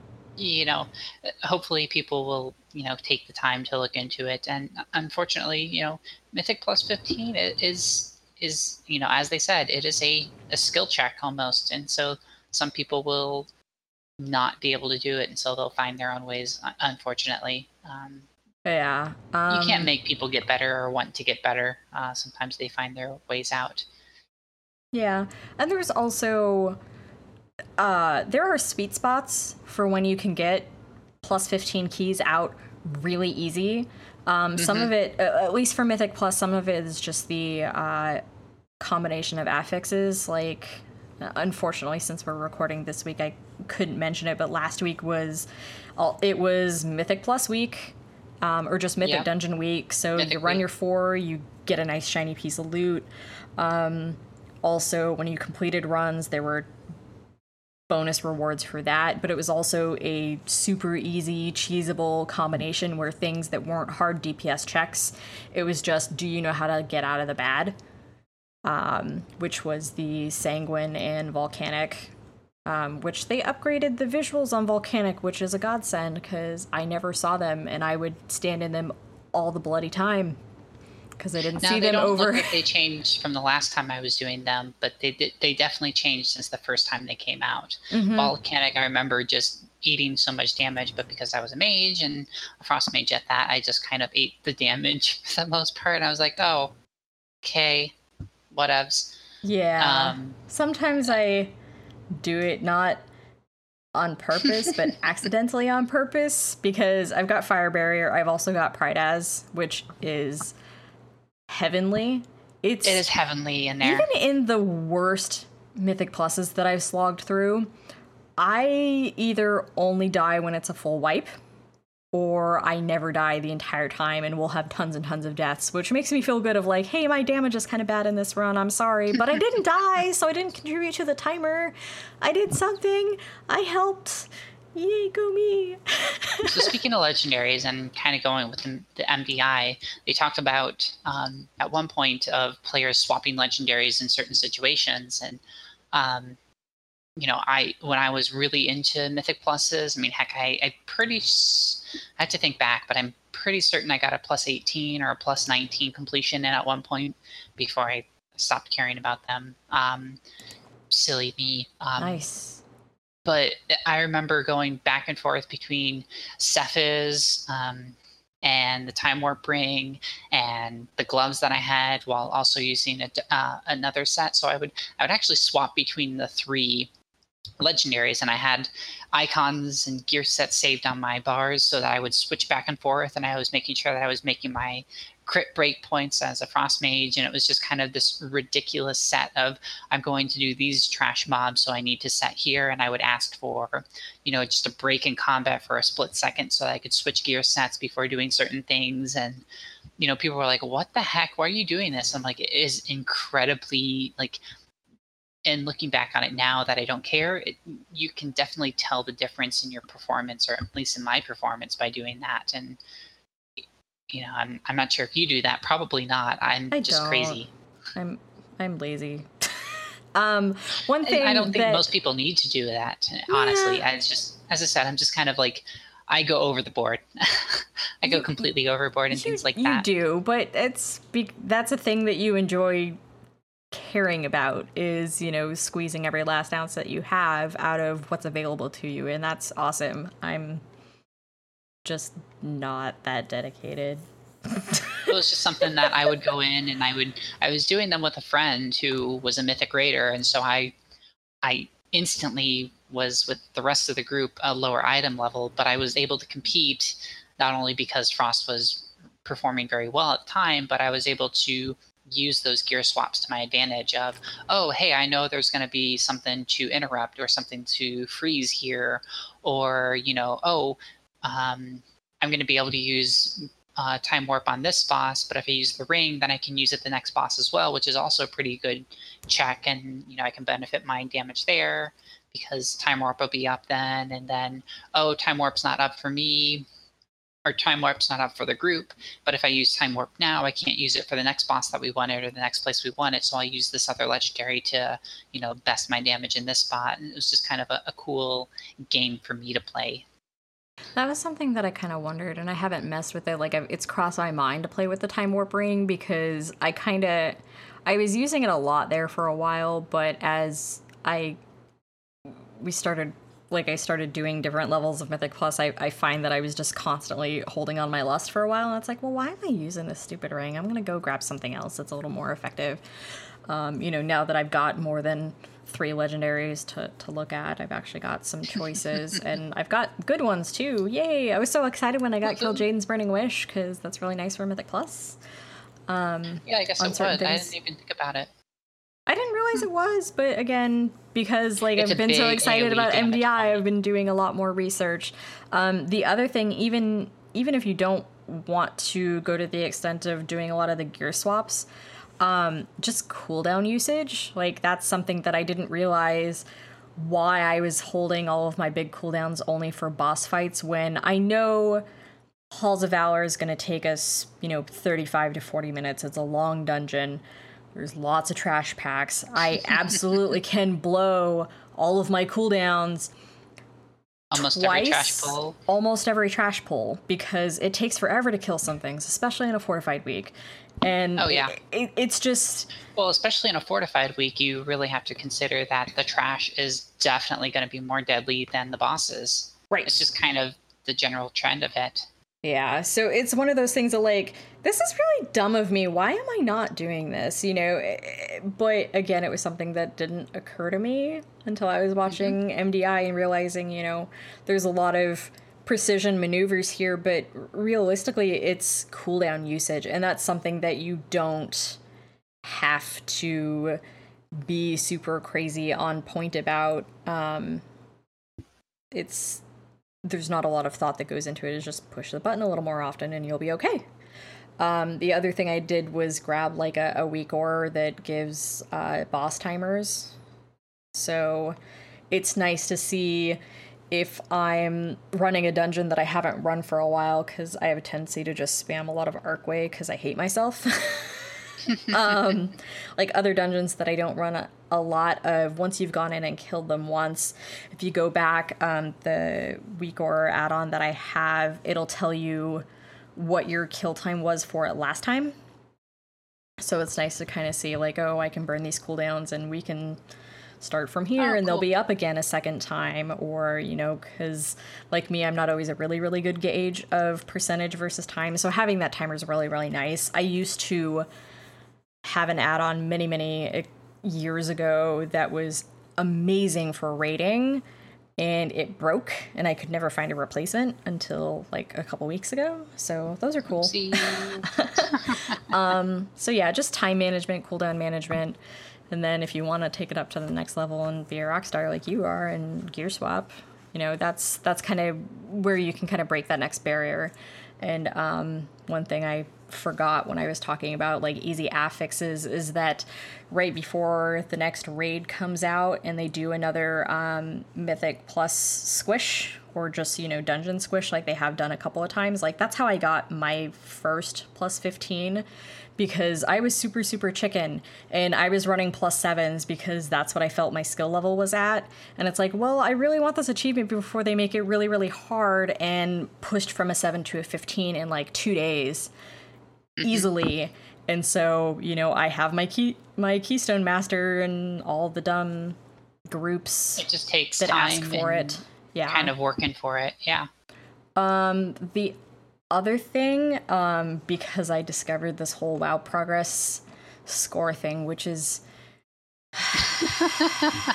hopefully people will, take the time to look into it. And unfortunately, Mythic Plus 15 is as they said, it is a skill check almost. And so some people will not be able to do it, and so they'll find their own ways, unfortunately. Yeah. You can't make people get better or want to get better. Sometimes they find their ways out. Yeah. And there's also... there are sweet spots for when you can get plus 15 keys out really easy. Some of it, at least for Mythic Plus, some of it is just the combination of affixes. Like, unfortunately, since we're recording this week, I couldn't mention it, but last week was Mythic Plus week, or just Mythic Dungeon week. So Mythic you run your 4, you get a nice shiny piece of loot. Also, when you completed runs, there were bonus rewards for that, but it was also a super easy, cheesable combination where things that weren't hard DPS checks, it was just, do you know how to get out of the bad? Which was the Sanguine and Volcanic, which they upgraded the visuals on Volcanic, which is a godsend, because I never saw them, and I would stand in them all the bloody time, because I didn't see them over. Look like they changed from the last time I was doing them, but they definitely changed since the first time they came out. Volcanic, I remember just eating so much damage, but because I was a mage and a frost mage at that, I just kind of ate the damage for the most part, and I was like, oh, okay, whatevs. Yeah. Sometimes I do it not on purpose, but accidentally on purpose, because I've got Fire Barrier. I've also got Pride As, which is heavenly. It is heavenly in there. Even in the worst Mythic Pluses that I've slogged through, I either only die when it's a full wipe, or I never die the entire time and will have tons and tons of deaths, which makes me feel good of like, hey, my damage is kind of bad in this run, I'm sorry, but I didn't die, so I didn't contribute to the timer. I did something. I helped. Yay, go me. So speaking of legendaries and kind of going with the MVI, they talked about at one point of players swapping legendaries in certain situations. And, when I was really into Mythic Pluses, I mean, heck, I have to think back, but I'm pretty certain I got a plus 18 or a plus 19 completion in at one point before I stopped caring about them. Silly me. Nice. But I remember going back and forth between Cephas and the Time Warp Ring and the gloves that I had, while also using another set. So I would actually swap between the three legendaries, and I had icons and gear sets saved on my bars so that I would switch back and forth, and I was making sure that I was making my crit break points as a frost mage, and it was just kind of this ridiculous set of, I'm going to do these trash mobs, so I need to set here, and I would ask for just a break in combat for a split second so that I could switch gear sets before doing certain things. And people were like, what the heck, why are you doing this? I'm like, it is incredibly, like, and looking back on it now that I don't care, you can definitely tell the difference in your performance, or at least in my performance, by doing that. And I'm not sure if you do that. Probably not. I just crazy. I'm lazy. One thing I don't think most people need to do that. Honestly, yeah. As I said, I'm just kind of like, I go over the board. I go completely overboard and things like that. You do, but that's a thing that you enjoy caring about, is squeezing every last ounce that you have out of what's available to you, and that's awesome. I'm just not that dedicated. It was just something that I would go in, and I was doing them with a friend who was a Mythic Raider, and so I instantly was, with the rest of the group, a lower item level, but I was able to compete not only because Frost was performing very well at the time, but I was able to use those gear swaps to my advantage of, oh, hey, I know there's going to be something to interrupt or something to freeze here, or, I'm going to be able to use time warp on this boss, but if I use the ring, then I can use it the next boss as well, which is also a pretty good check, and I can benefit my damage there because time warp will be up then, and then, oh, time warp's not up for me, or time warp's not up for the group, but if I use time warp now, I can't use it for the next boss that we wanted or the next place we want it, so I'll use this other legendary to, best my damage in this spot. And it was just kind of a cool game for me to play. That was something that I kind of wondered, and I haven't messed with it. Like, it's crossed my mind to play with the time warp ring because I was using it a lot there for a while, but as I started doing different levels of Mythic Plus, I find that I was just constantly holding on my lust for a while, and it's like, well, why am I using this stupid ring? I'm gonna go grab something else that's a little more effective. Now that I've got more than 3 legendaries to look at, I've actually got some choices, and I've got good ones too. Yay! I was so excited when I got Kil'jaeden's Burning Wish, because that's really nice for Mythic Plus. Yeah, I guess it would. I didn't even think about it. I didn't realize it was, but again, because I've been so excited AOE about MDI, I've been doing a lot more research. The other thing, even if you don't want to go to the extent of doing a lot of the gear swaps, just cooldown usage, that's something that I didn't realize why I was holding all of my big cooldowns only for boss fights when I know Halls of Valor is going to take us, 35 to 40 minutes. It's a long dungeon. There's lots of trash packs. I absolutely can blow all of my cooldowns almost every trash pull, because it takes forever to kill some things, especially in a fortified week. And it's just... Well, especially in a fortified week, you really have to consider that the trash is definitely going to be more deadly than the bosses. Right. It's just kind of the general trend of it. Yeah, so it's one of those things that, this is really dumb of me. Why am I not doing this? But again, it was something that didn't occur to me until I was watching MDI and realizing, there's a lot of precision maneuvers here, but realistically, it's cooldown usage, and that's something that you don't have to be super crazy on point about. There's not a lot of thought that goes into it. It's just push the button a little more often and you'll be okay. The other thing I did was grab a weak ore that gives boss timers. So it's nice to see if I'm running a dungeon that I haven't run for a while, because I have a tendency to just spam a lot of Arcway because I hate myself. Other dungeons that I don't run a lot of, once you've gone in and killed them once, if you go back, the weak ore add-on that I have, it'll tell you what your kill time was for it last time. So it's nice to kind of see I can burn these cooldowns and we can start from here, and they'll be up again a second time, or, because like me, I'm not always a really, really good gauge of percentage versus time. So having that timer is really, really nice. I used to have an add-on many, many years ago that was amazing for raiding, and it broke, and I could never find a replacement until a couple weeks ago. So those are cool. So yeah, just time management, cooldown management, and then if you want to take it up to the next level and be a rock star like you are and gear swap, that's kind of where you can kind of break that next barrier. And one thing I forgot when I was talking about easy affixes is that right before the next raid comes out and they do another Mythic Plus squish, or just dungeon squish like they have done a couple of times, that's how I got my first plus 15, because I was super, super chicken and I was running +7s because that's what I felt my skill level was at. And it's well, I really want this achievement before they make it really, really hard, and pushed from a 7 to a 15 in 2 days easily. And so, I have my Keystone Master and all the dumb groups. It just takes that time ask for it. Yeah. Kind of working for it. Yeah. The other thing, because I discovered this whole WoW progress score thing, which is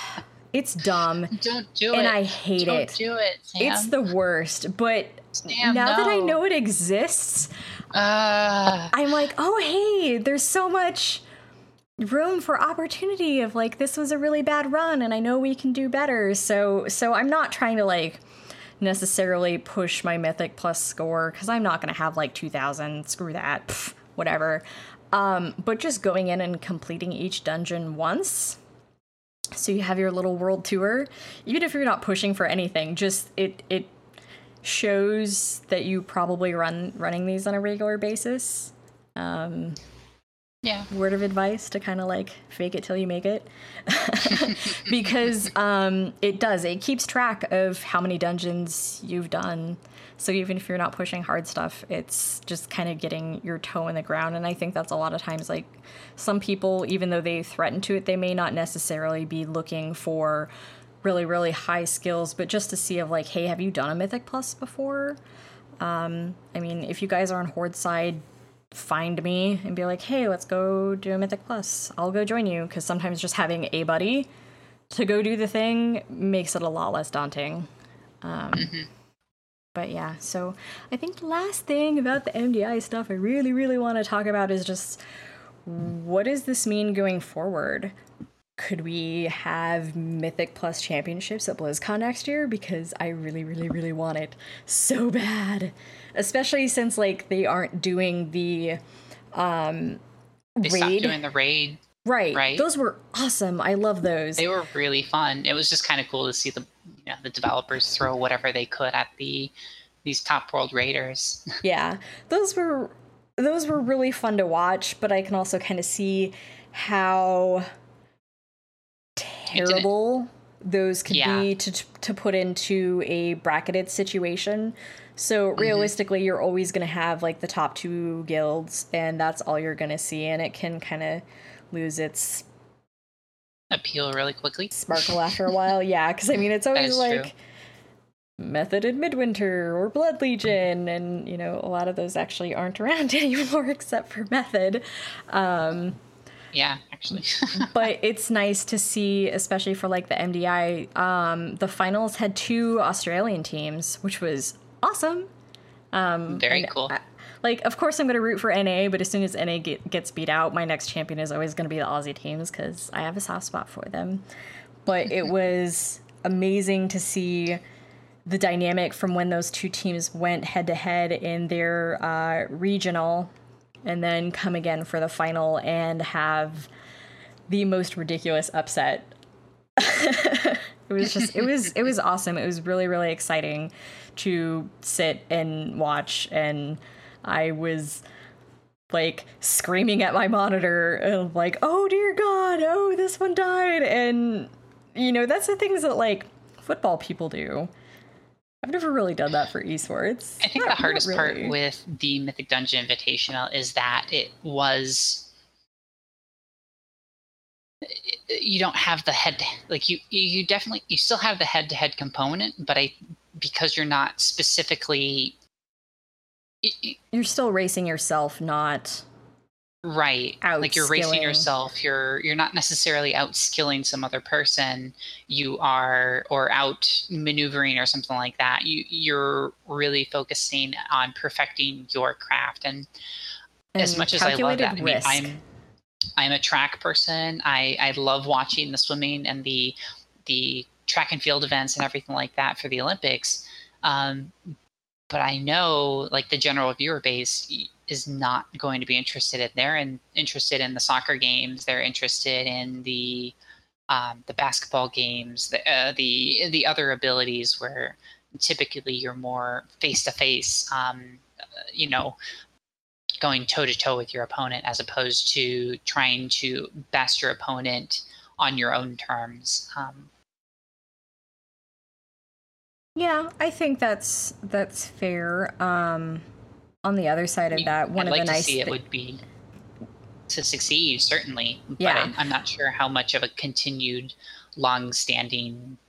It's dumb. Don't do it. And I hate Don't it. do it, Sam. It's the worst. But Sam, now that I no. know it exists, I'm like, oh, hey, there's so much room for opportunity of like, this was a really bad run and I know we can do better. So I'm not trying to like necessarily push my Mythic Plus score because I'm not going to have like 2,000. Screw that. Pff, whatever. But just going in and completing each dungeon once. So you have your little world tour. Even if you're not pushing for anything, just it shows that you probably running these on a regular basis. Yeah. Word of advice to kind of like fake it till you make it. Because it keeps track of how many dungeons you've done. So even if you're not pushing hard stuff, it's just kind of getting your toe in the ground. And I think that's a lot of times, like, some people, even though they threaten to it, they may not necessarily be looking for really, really high skills, but just to see of like, hey, have you done a Mythic Plus before? I mean, if you guys are on Horde side, find me and be like, hey, let's go do a Mythic Plus. I'll go join you, because sometimes just having a buddy to go do the thing makes it a lot less daunting. But yeah, so I think the last thing about the MDI stuff I really, really want to talk about is just, what does this mean going forward? Could we have Mythic Plus championships at BlizzCon next year? Because I really, really, really want it so bad. Especially since, like, they aren't doing the They raid. stopped doing the raid. Right. Those were awesome. I love those. They were really fun. It was just kind of cool to see the developers throw whatever they could at these top world raiders. Yeah. Those were really fun to watch, but I can also kind of see how terrible those could be to put into a bracketed situation. So realistically, you're always going to have like the top 2 guilds, and that's all you're going to see, and it can kind of lose its appeal really quickly. Sparkle after a while. Yeah, because I mean, it's always like true. Method in Midwinter or Blood Legion, and you know, a lot of those actually aren't around anymore except for Method. Yeah, actually. But it's nice to see, especially for like the MDI, the finals had 2 Australian teams, which was awesome. Very cool. Like, of course I'm going to root for NA, but as soon as NA gets beat out, my next champion is always going to be the Aussie teams, because I have a soft spot for them. But it was amazing to see the dynamic from when those 2 teams went head-to-head in their regional, and then come again for the final and have the most ridiculous upset. It was awesome. It was really, really exciting to sit and watch, and I was like screaming at my monitor like, oh dear God, oh, this one died. And you know, that's the things that like football people do. I've never really done that for esports. I think the hardest part with the Mythic Dungeon Invitational is that it was, you don't have the head, like you definitely, you still have the head-to-head component, but because you're not specifically, you're still racing yourself, not right. Like you're racing yourself. You're not necessarily outskilling some other person. You are, or out maneuvering or something like that. You're really focusing on perfecting your craft. And as much as I love that, risk. I mean, I'm a track person. I love watching the swimming and the track and field events and everything like that for the Olympics. But I know, like, the general viewer base is not going to be interested in. They're interested in the soccer games. They're interested in the basketball games, the other abilities where typically you're more face to face. Going toe to toe with your opponent, as opposed to trying to best your opponent on your own terms. Yeah, I think that's fair. On the other side of that, one I'd of like the nice to see it would be to succeed, certainly. But yeah. I'm not sure how much of a continued, long-standing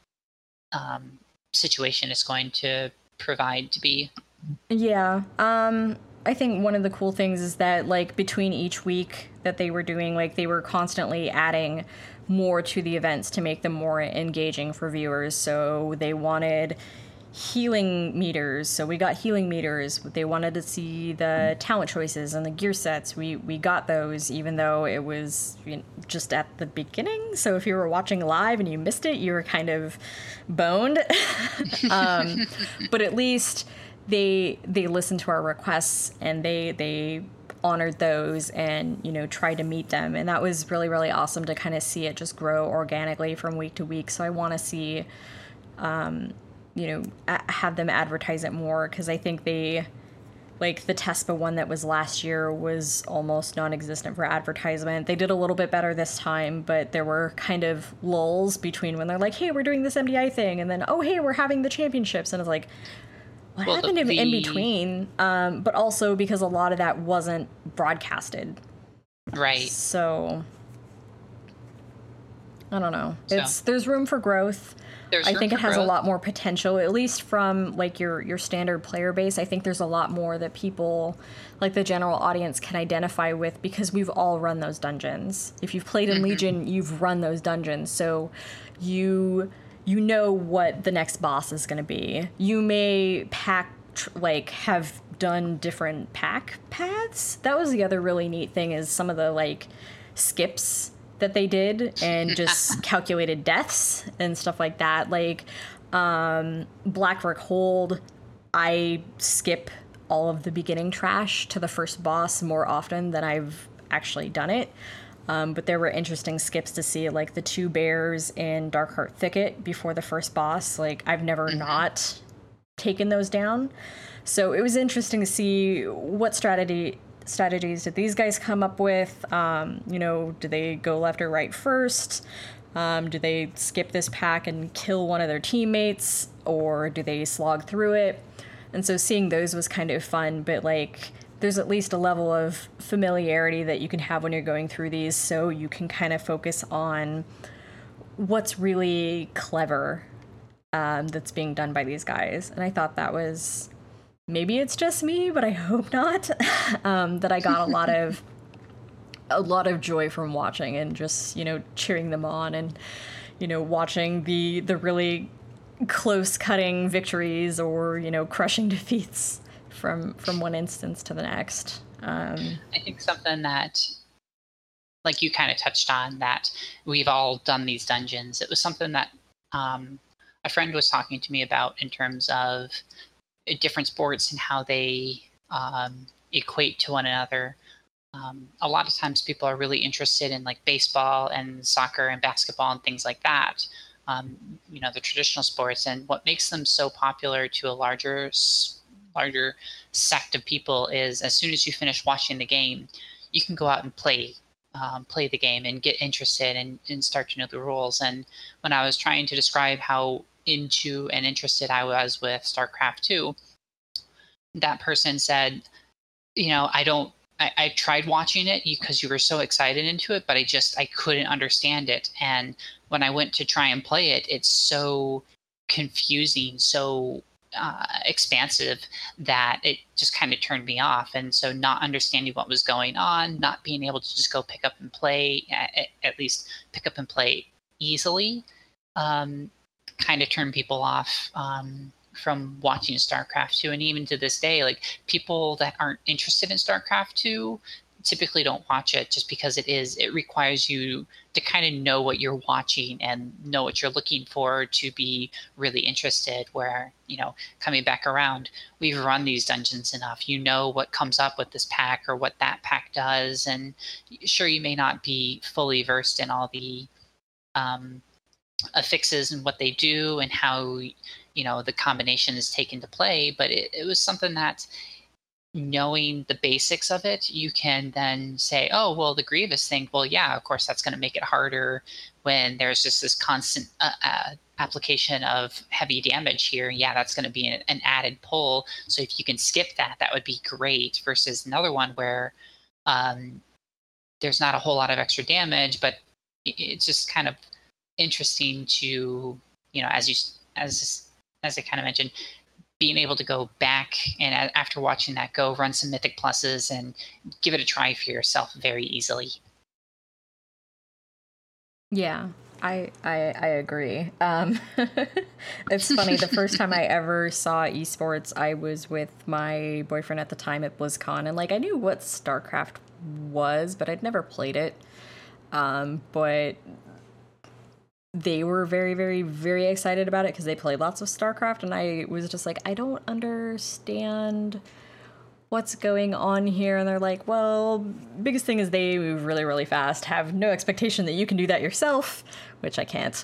situation it's going to provide to be. Yeah. I think one of the cool things is that, like, between each week that they were doing, like, they were constantly adding more to the events to make them more engaging for viewers. So they wanted healing meters, so we got healing meters. They wanted to see the talent choices and the gear sets. We got those, even though it was, you know, just at the beginning. So if you were watching live and you missed it, you were kind of boned. But at least they listened to our requests, and they honored those, and, you know, tried to meet them. And that was really, really awesome to kind of see it just grow organically from week to week. So I want to see, you know, have them advertise it more, because I think they, like, the TESPA one that was last year was almost non-existent for advertisement. They did a little bit better this time, but there were kind of lulls between when they're like, hey, we're doing this MDI thing, and then, oh, hey, we're having the championships. And it's like, what happened in between? But also because a lot of that wasn't broadcasted. Right. So, I don't know. There's room for growth. I think it has a lot more potential, at least from, like, your standard player base. I think there's a lot more that people, like the general audience, can identify with, because we've all run those dungeons. If you've played in Legion, you've run those dungeons, so you know what the next boss is going to be. You may have done different pack paths. That was the other really neat thing, is some of the, like, skips that they did, and just calculated deaths and stuff like that. Like, Blackrock Hold, I skip all of the beginning trash to the first boss more often than I've actually done it. But there were interesting skips to see, like the 2 bears in Darkheart Thicket before the first boss. Like, I've never not taken those down. So it was interesting to see what strategies did these guys come up with. You know, do they go left or right first? Do they skip this pack and kill one of their teammates, or do they slog through it? And so seeing those was kind of fun, but, like, there's at least a level of familiarity that you can have when you're going through these, so you can kind of focus on what's really clever that's being done by these guys. And I thought that was, maybe it's just me, but I hope not, that I got a lot of joy from watching and just, you know, cheering them on, and, you know, watching the really close cutting victories, or, you know, crushing defeats from one instance to the next. I think something that, like, you kind of touched on, that we've all done these dungeons. It was something that a friend was talking to me about in terms of different sports and how they equate to one another. A lot of times people are really interested in, like, baseball and soccer and basketball and things like that. You know, the traditional sports, and what makes them so popular to a larger sect of people is, as soon as you finish watching the game, you can go out and play the game and get interested and start to know the rules. And when I was trying to describe how into and interested I was with StarCraft 2, that person said, you know, I tried watching it because you were so excited into it, but I couldn't understand it. And when I went to try and play it, it's so confusing, so expansive, that it just kind of turned me off. And so not understanding what was going on, not being able to just go pick up and play, at least pick up and play easily, kind of turned people off from watching StarCraft 2. And even to this day, like, people that aren't interested in StarCraft 2 typically don't watch it, just because it requires you to kind of know what you're watching and know what you're looking for to be really interested. Where, you know, coming back around, we've run these dungeons enough, you know what comes up with this pack or what that pack does. And sure, you may not be fully versed in all the affixes and what they do and how, you know, the combination is taken to play, but it was something that, knowing the basics of it, you can then say, oh, well, the Grievous thing, well, yeah, of course, that's going to make it harder when there's just this constant application of heavy damage here. Yeah, that's going to be an added pull. So if you can skip that, that would be great, versus another one where there's not a whole lot of extra damage, but it's just kind of interesting to, you know, as I kind of mentioned, being able to go back and after watching that, go run some Mythic Pluses and give it a try for yourself very easily. Yeah, I agree. It's funny. The first time I ever saw esports, I was with my boyfriend at the time at BlizzCon, and like I knew what StarCraft was, but I'd never played it. But they were very, very, very excited about it because they played lots of StarCraft, and I was just like, I don't understand what's going on here. And they're like, well, biggest thing is they move really, really fast, have no expectation that you can do that yourself, which I can't.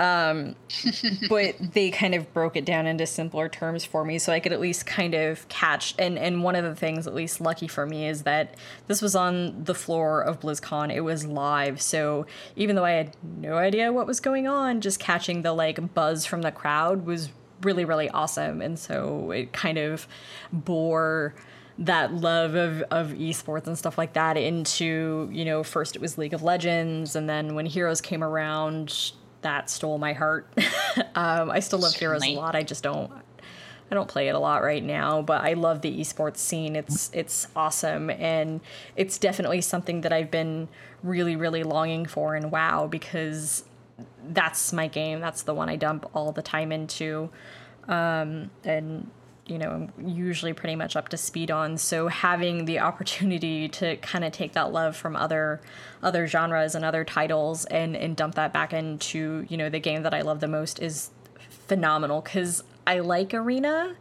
But they kind of broke it down into simpler terms for me so I could at least kind of catch. And one of the things, at least lucky for me, is that this was on the floor of BlizzCon. It was live. So even though I had no idea what was going on, just catching the like buzz from the crowd was really, really awesome. And so it kind of bore that love of esports and stuff like that into, you know, first it was League of Legends, and then when Heroes came around, that stole my heart. I still love Heroes a lot. I don't play it a lot right now, but I love the esports scene. It's awesome, and it's definitely something that I've been really, really longing for in WoW, because that's my game. That's the one I dump all the time into. And you know, I'm usually pretty much up to speed on. So having the opportunity to kind of take that love from other genres and other titles and dump that back into, you know, the game that I love the most is phenomenal, because I like Arena,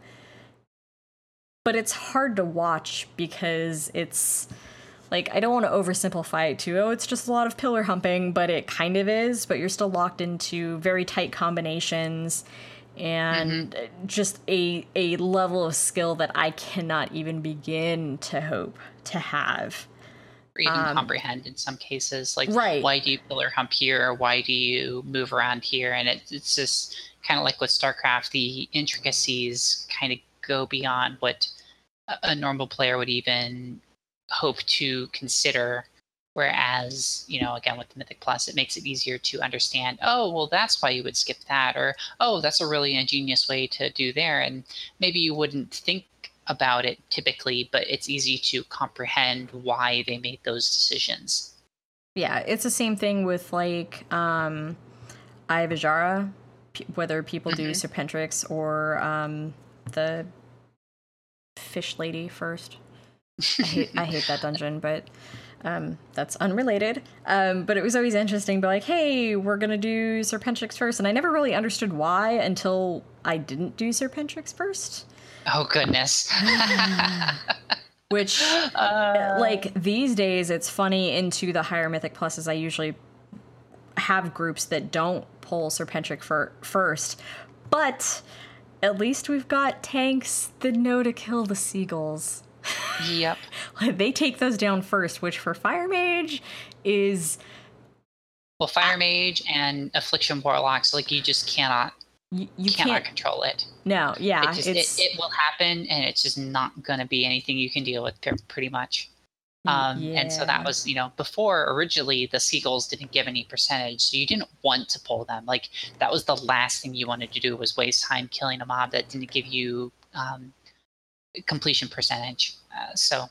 but it's hard to watch because it's like, I don't want to oversimplify it to, oh, it's just a lot of pillar humping, but it kind of is, but you're still locked into very tight combinations and just a level of skill that I cannot even begin to hope to have. Or even comprehend in some cases. Like, right. Why do you pillar hump here? Or why do you move around here? And it's just kind of like with StarCraft, the intricacies kind of go beyond what a normal player would even hope to consider. Whereas, you know, again, with the Mythic Plus, it makes it easier to understand, oh, well, that's why you would skip that. Or, oh, that's a really ingenious way to do there. And maybe you wouldn't think about it typically, but it's easy to comprehend why they made those decisions. Yeah, it's the same thing with, like, Aya Vajara, whether people do Serpentrix or the Fish Lady first. I hate that dungeon, but... that's unrelated. But it was always interesting, but like, hey, we're going to do Serpentrix first. And I never really understood why until I didn't do Serpentrix first. Oh, goodness. Which, like, these days, it's funny, into the higher Mythic Pluses, I usually have groups that don't pull Serpentrix first. But at least we've got tanks that know to kill the seagulls. Yep. They take those down first, which for Fire Mage is... Well, Fire Mage and Affliction Warlocks, like, you just cannot... You cannot control it. No, yeah. It will happen, and it's just not going to be anything you can deal with, pretty much. And so that was, you know, before, originally, the Seagulls didn't give any percentage, so you didn't want to pull them. Like, that was the last thing you wanted to do, was waste time killing a mob that didn't give you... completion percentage. So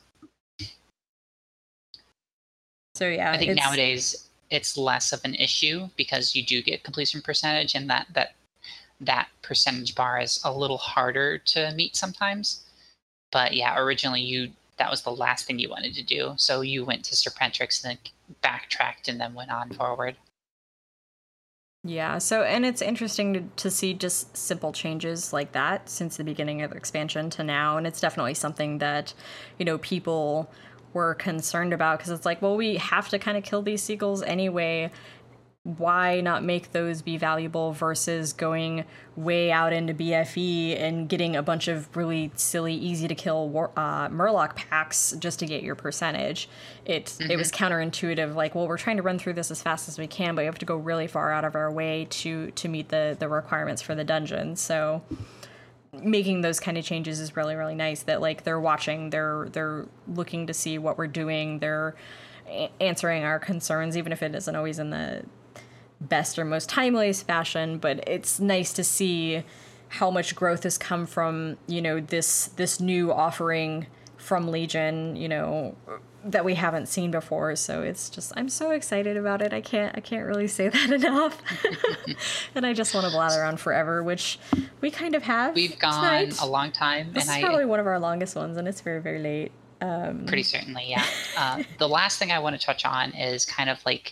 yeah, I think nowadays it's less of an issue because you do get completion percentage, and that percentage bar is a little harder to meet sometimes. But yeah, originally that was the last thing you wanted to do, so you went to Serpentrix and then backtracked and then went on forward. Yeah, so, and it's interesting to see just simple changes like that since the beginning of the expansion to now, and it's definitely something that, you know, people were concerned about, because it's like, well, we have to kind of kill these seagulls anyway. Why not make those be valuable versus going way out into BFE and getting a bunch of really silly, easy-to-kill Murloc packs just to get your percentage? It was counterintuitive, like, well, we're trying to run through this as fast as we can, but we have to go really far out of our way to meet the requirements for the dungeon. So making those kind of changes is really, really nice, that, like, they're watching, they're looking to see what we're doing, they're answering our concerns, even if it isn't always in the best or most timeliest fashion. But it's nice to see how much growth has come from, you know, this new offering from Legion, you know, that we haven't seen before. So it's just, I'm so excited about it. I can't really say that enough. And I just want to blather on forever, which we kind of have. We've gone tonight. A long time. This is probably one of our longest ones, and it's very, very late. Pretty certainly, yeah. The last thing I want to touch on is kind of like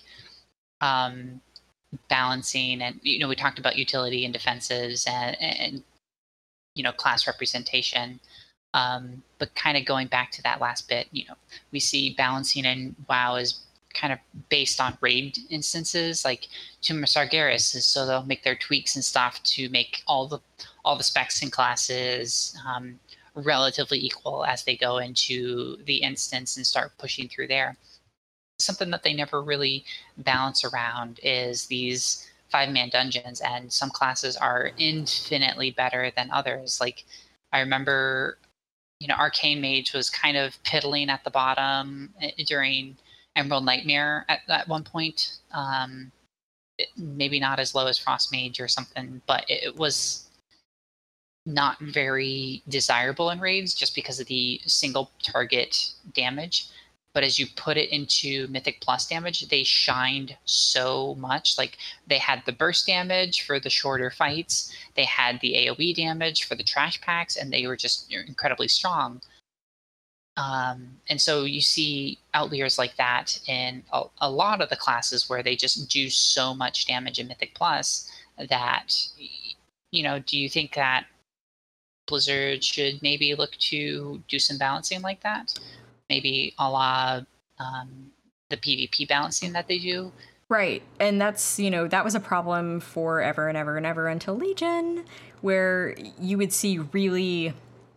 balancing, and, you know, we talked about utility and defenses and you know, class representation. But kind of going back to that last bit, you know, we see balancing in WoW is kind of based on raid instances, like Tomb of Sargeras, so they'll make their tweaks and stuff to make all the specs and classes relatively equal as they go into the instance and start pushing through there. Something that they never really balance around is these 5-man dungeons, and some classes are infinitely better than others. Like, I remember, you know, Arcane Mage was kind of piddling at the bottom during Emerald Nightmare at one point. Maybe not as low as Frost Mage or something, but it was not very desirable in raids just because of the single target damage. But as you put it into Mythic Plus damage, they shined so much. Like, they had the burst damage for the shorter fights, they had the AoE damage for the trash packs, and they were just incredibly strong. And so you see outliers like that in a lot of the classes where they just do so much damage in Mythic Plus that, you know, do you think that Blizzard should maybe look to do some balancing like that? Maybe a la the PvP balancing that they do. Right. And that's, you know, that was a problem forever and ever and ever until Legion, where you would see really,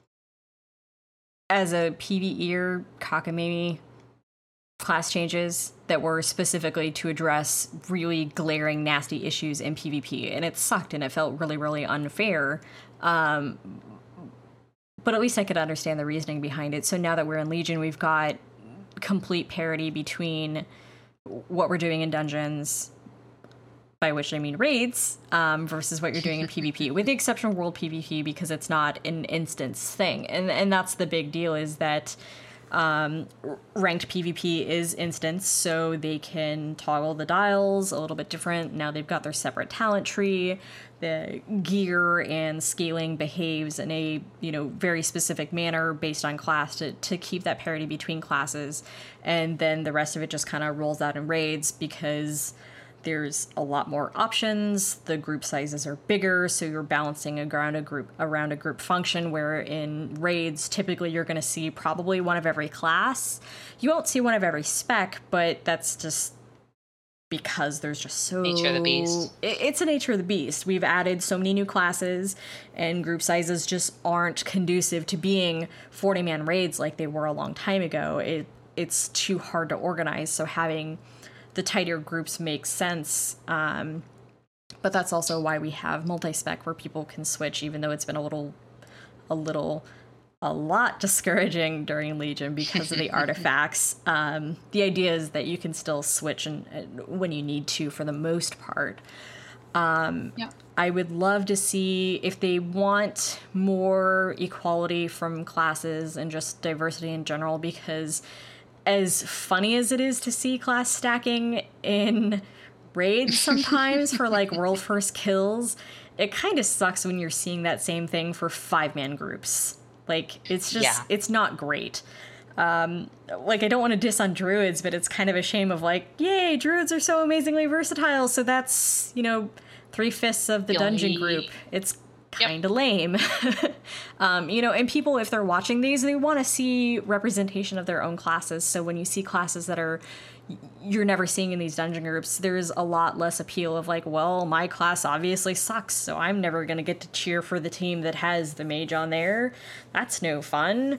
as a PvEer, cockamamie class changes that were specifically to address really glaring, nasty issues in PvP. And it sucked and it felt really, really unfair. But at least I could understand the reasoning behind it. So now that we're in Legion, we've got complete parity between what we're doing in dungeons, by which I mean raids, versus what you're doing in PvP, with the exception of world PvP, because it's not an instance thing. And that's the big deal, is that ranked PvP is instance, so they can toggle the dials a little bit different. Now they've got their separate talent tree. The gear and scaling behaves in a, you know, very specific manner based on class to keep that parity between classes. And then the rest of it just kind of rolls out in raids because there's a lot more options. The group sizes are bigger, so you're balancing around a group function, where in raids, typically you're going to see probably one of every class. You won't see one of every spec, but that's just because there's just so... Nature of the beast. It's a nature of the beast. We've added so many new classes, and group sizes just aren't conducive to being 40-man raids like they were a long time ago. It's too hard to organize, so having the tighter groups makes sense. But that's also why we have multi-spec, where people can switch, even though it's been a lot discouraging during Legion because of the artifacts. The idea is that you can still switch when you need to, for the most part. I would love to see if they want more equality from classes and just diversity in general, because as funny as it is to see class stacking in raids sometimes for like world first kills, it kind of sucks when you're seeing that same thing for 5-man groups. Like, it's just, It's not great. Like, I don't want to diss on druids, but it's kind of a shame of like, yay, druids are so amazingly versatile, so that's, you know, 3/5 of the dungeon group. It's kind of lame. You know, and people, if they're watching these, they want to see representation of their own classes. So when you see classes that you're never seeing in these dungeon groups, there's a lot less appeal of like, well, my class obviously sucks, so I'm never going to get to cheer for the team that has the mage on there. That's no fun.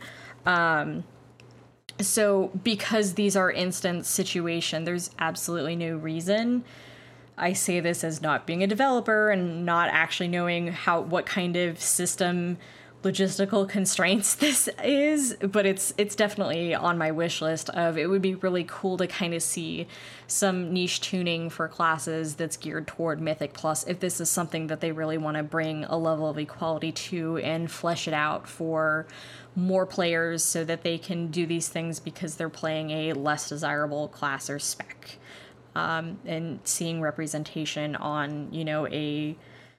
So because these are instant situation, there's absolutely no reason. I say this as not being a developer and not actually knowing what kind of system logistical constraints this is, but it's definitely on my wish list of it would be really cool to kind of see some niche tuning for classes that's geared toward Mythic Plus if this is something that they really want to bring a level of equality to and flesh it out for more players so that they can do these things because they're playing a less desirable class or spec. And seeing representation on, a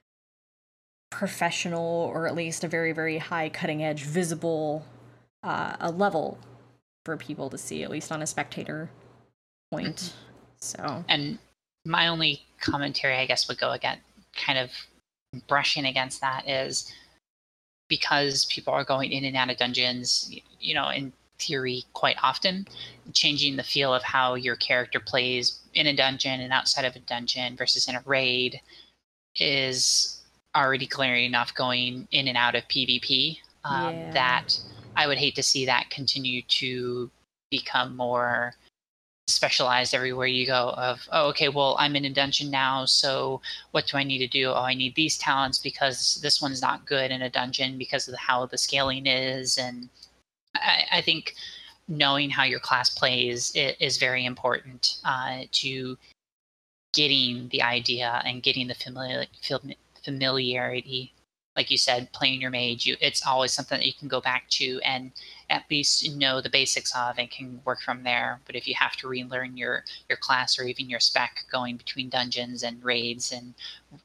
professional or at least a very, very high cutting edge visible a level for people to see, at least on a spectator point. Mm-hmm. So, and my only commentary, I guess, would go again, kind of brushing against that is because people are going in and out of dungeons, in theory quite often, changing the feel of how your character plays in a dungeon and outside of a dungeon versus in a raid is already glaring enough going in and out of PvP that I would hate to see that continue to become more specialized everywhere you go of, oh, okay, well, I'm in a dungeon now, so what do I need to do? Oh, I need these talents because this one's not good in a dungeon because of how the scaling is. And I think knowing how your class plays is very important to getting the idea and getting the familiarity. Like you said, playing your mage, it's always something that you can go back to and at least know the basics of and can work from there. But if you have to relearn your class or even your spec going between dungeons and raids and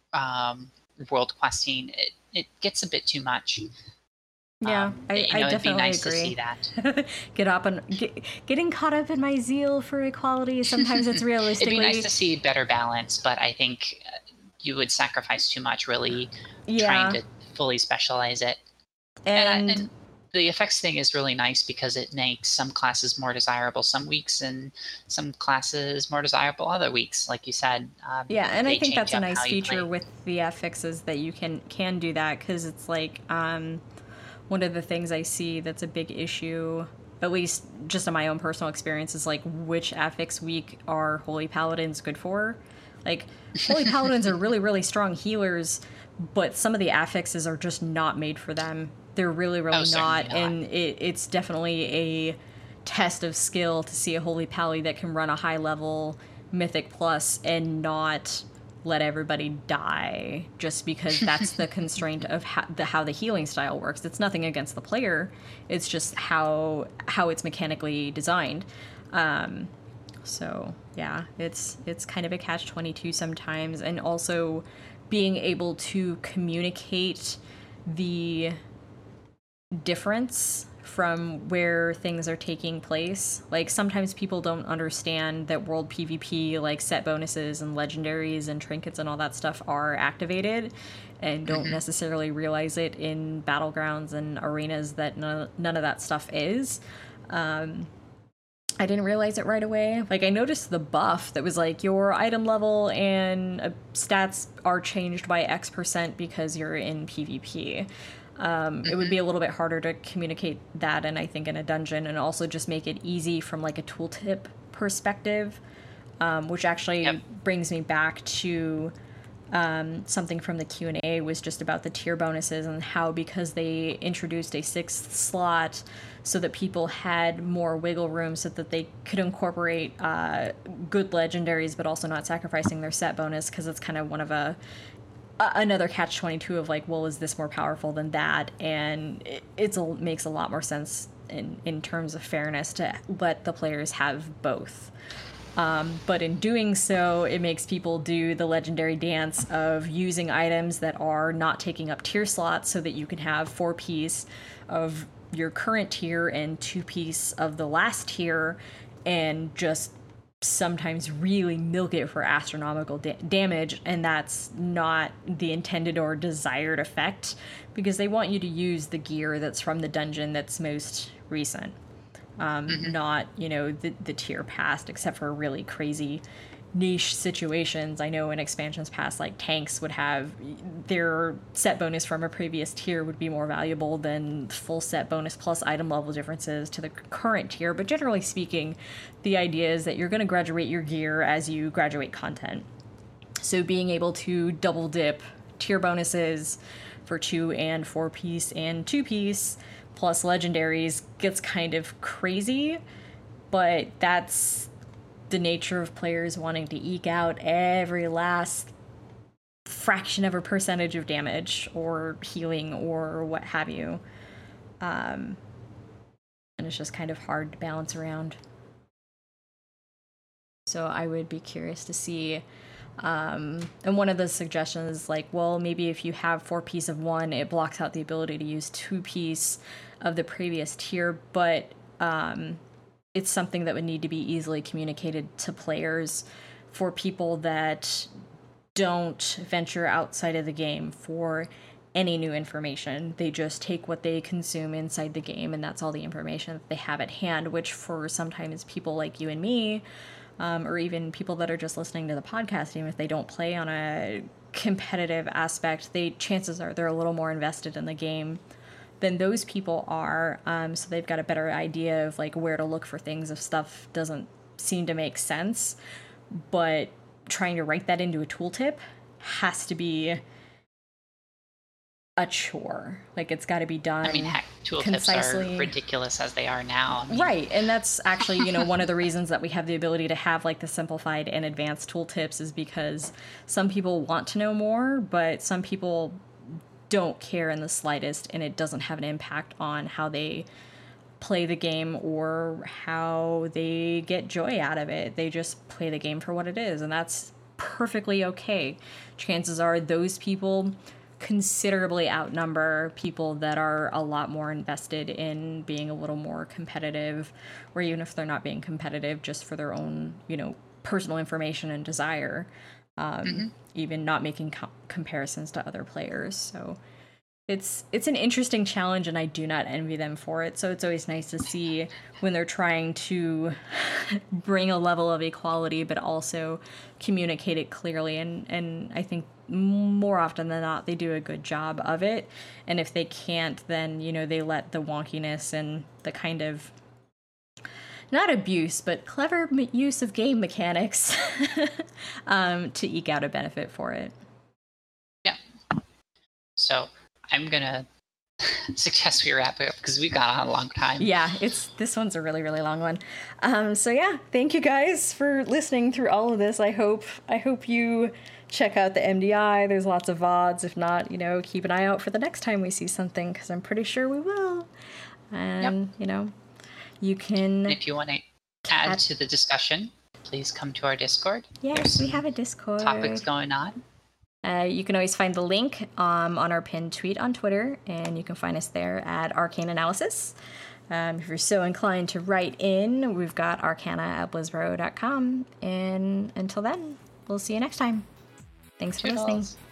world questing, it gets a bit too much. Yeah, I definitely it'd be nice agree. To see that. Getting caught up in my zeal for equality. Sometimes it's realistically. It'd be nice to see better balance, but I think you would sacrifice too much really trying to fully specialize it. And the effects thing is really nice because it makes some classes more desirable some weeks and some classes more desirable other weeks, like you said. And I think that's a nice feature with the affixes that you can do that because it's like one of the things I see that's a big issue, at least just in my own personal experience, is like which affix week are Holy Paladins good for? Like, Holy Paladins are really, really strong healers, but some of the affixes are just not made for them. They're really, really not. And it's definitely a test of skill to see a Holy Pally that can run a high-level Mythic Plus and not let everybody die just because that's the constraint of how the healing style works. It's nothing against the player. It's just how it's mechanically designed. So yeah, it's kind of a catch-22 sometimes, and also being able to communicate the difference from where things are taking place. Like sometimes people don't understand that world PvP, like set bonuses and legendaries and trinkets and all that stuff are activated, and don't necessarily realize it in battlegrounds and arenas that none of that stuff is. I didn't realize it right away. Like, I noticed the buff that was like, your item level and stats are changed by X% because you're in PvP. It would be a little bit harder to communicate that, and I think in a dungeon, and also just make it easy from like a tooltip perspective, which actually brings me back to something from the Q&A was just about the tier bonuses and how, because they introduced a 6th slot so that people had more wiggle room so that they could incorporate good legendaries but also not sacrificing their set bonus, because it's kind of one of another catch-22 of like, well, is this more powerful than that? And it makes a lot more sense in terms of fairness to let the players have both. But in doing so, it makes people do the legendary dance of using items that are not taking up tier slots so that you can have 4-piece of your current tier and 2-piece of the last tier, and just sometimes really milk it for astronomical damage, and that's not the intended or desired effect, because they want you to use the gear that's from the dungeon that's most recent. Not, the tier past, except for really crazy niche situations. I know in expansions past, like tanks would have their set bonus from a previous tier would be more valuable than full set bonus plus item level differences to the current tier. But generally speaking, the idea is that you're going to graduate your gear as you graduate content. So being able to double dip tier bonuses for 2 and 4 piece and 2 piece plus legendaries gets kind of crazy, but that's the nature of players wanting to eke out every last fraction of a percentage of damage or healing or what have you. And it's just kind of hard to balance around. So I would be curious to see. And one of the suggestions is like, well, maybe if you have 4 piece of one, it blocks out the ability to use 2 piece of the previous tier, but it's something that would need to be easily communicated to players for people that don't venture outside of the game for any new information. They just take what they consume inside the game, and that's all the information that they have at hand, which for sometimes people like you and me, or even people that are just listening to the podcast, even if they don't play on a competitive aspect, chances are they're a little more invested in the game than those people are. So they've got a better idea of like where to look for things if stuff doesn't seem to make sense. But trying to write that into a tooltip has to be a chore. Like, it's got to be done. I mean, heck, tooltips concisely. are ridiculous as they are now. I mean, right, and that's actually, you know, one of the reasons that we have the ability to have like the simplified and advanced tooltips is because some people want to know more, but some people don't care in the slightest, and it doesn't have an impact on how they play the game or how they get joy out of it. They just play the game for what it is, and that's perfectly okay. Chances are those people considerably outnumber people that are a lot more invested in being a little more competitive, or even if they're not being competitive, just for their own, you know, personal information and desire. Even not making comparisons to other players. So it's an interesting challenge, and I do not envy them for it. So it's always nice to see when they're trying to bring a level of equality, but also communicate it clearly. And I think more often than not, they do a good job of it. And if they can't, then, you know, they let the wonkiness and the kind of, not abuse, but clever use of game mechanics to eke out a benefit for it. Yeah. So I'm going to suggest we wrap it up because we've gone on a long time. Yeah, this one's a really, really long one. So yeah, thank you guys for listening through all of this. I hope you check out the MDI. There's lots of VODs. If not, you know, keep an eye out for the next time we see something, because I'm pretty sure we will. And, you know, you can... If you want to add to the discussion, please come to our Discord. Yes, we have a Discord. Topics going on. You can always find the link on our pinned tweet on Twitter, and you can find us there at Arcane Analysis. If you're so inclined to write in, we've got arcana@blizzbro.com. And until then, we'll see you next time. Thanks for listening.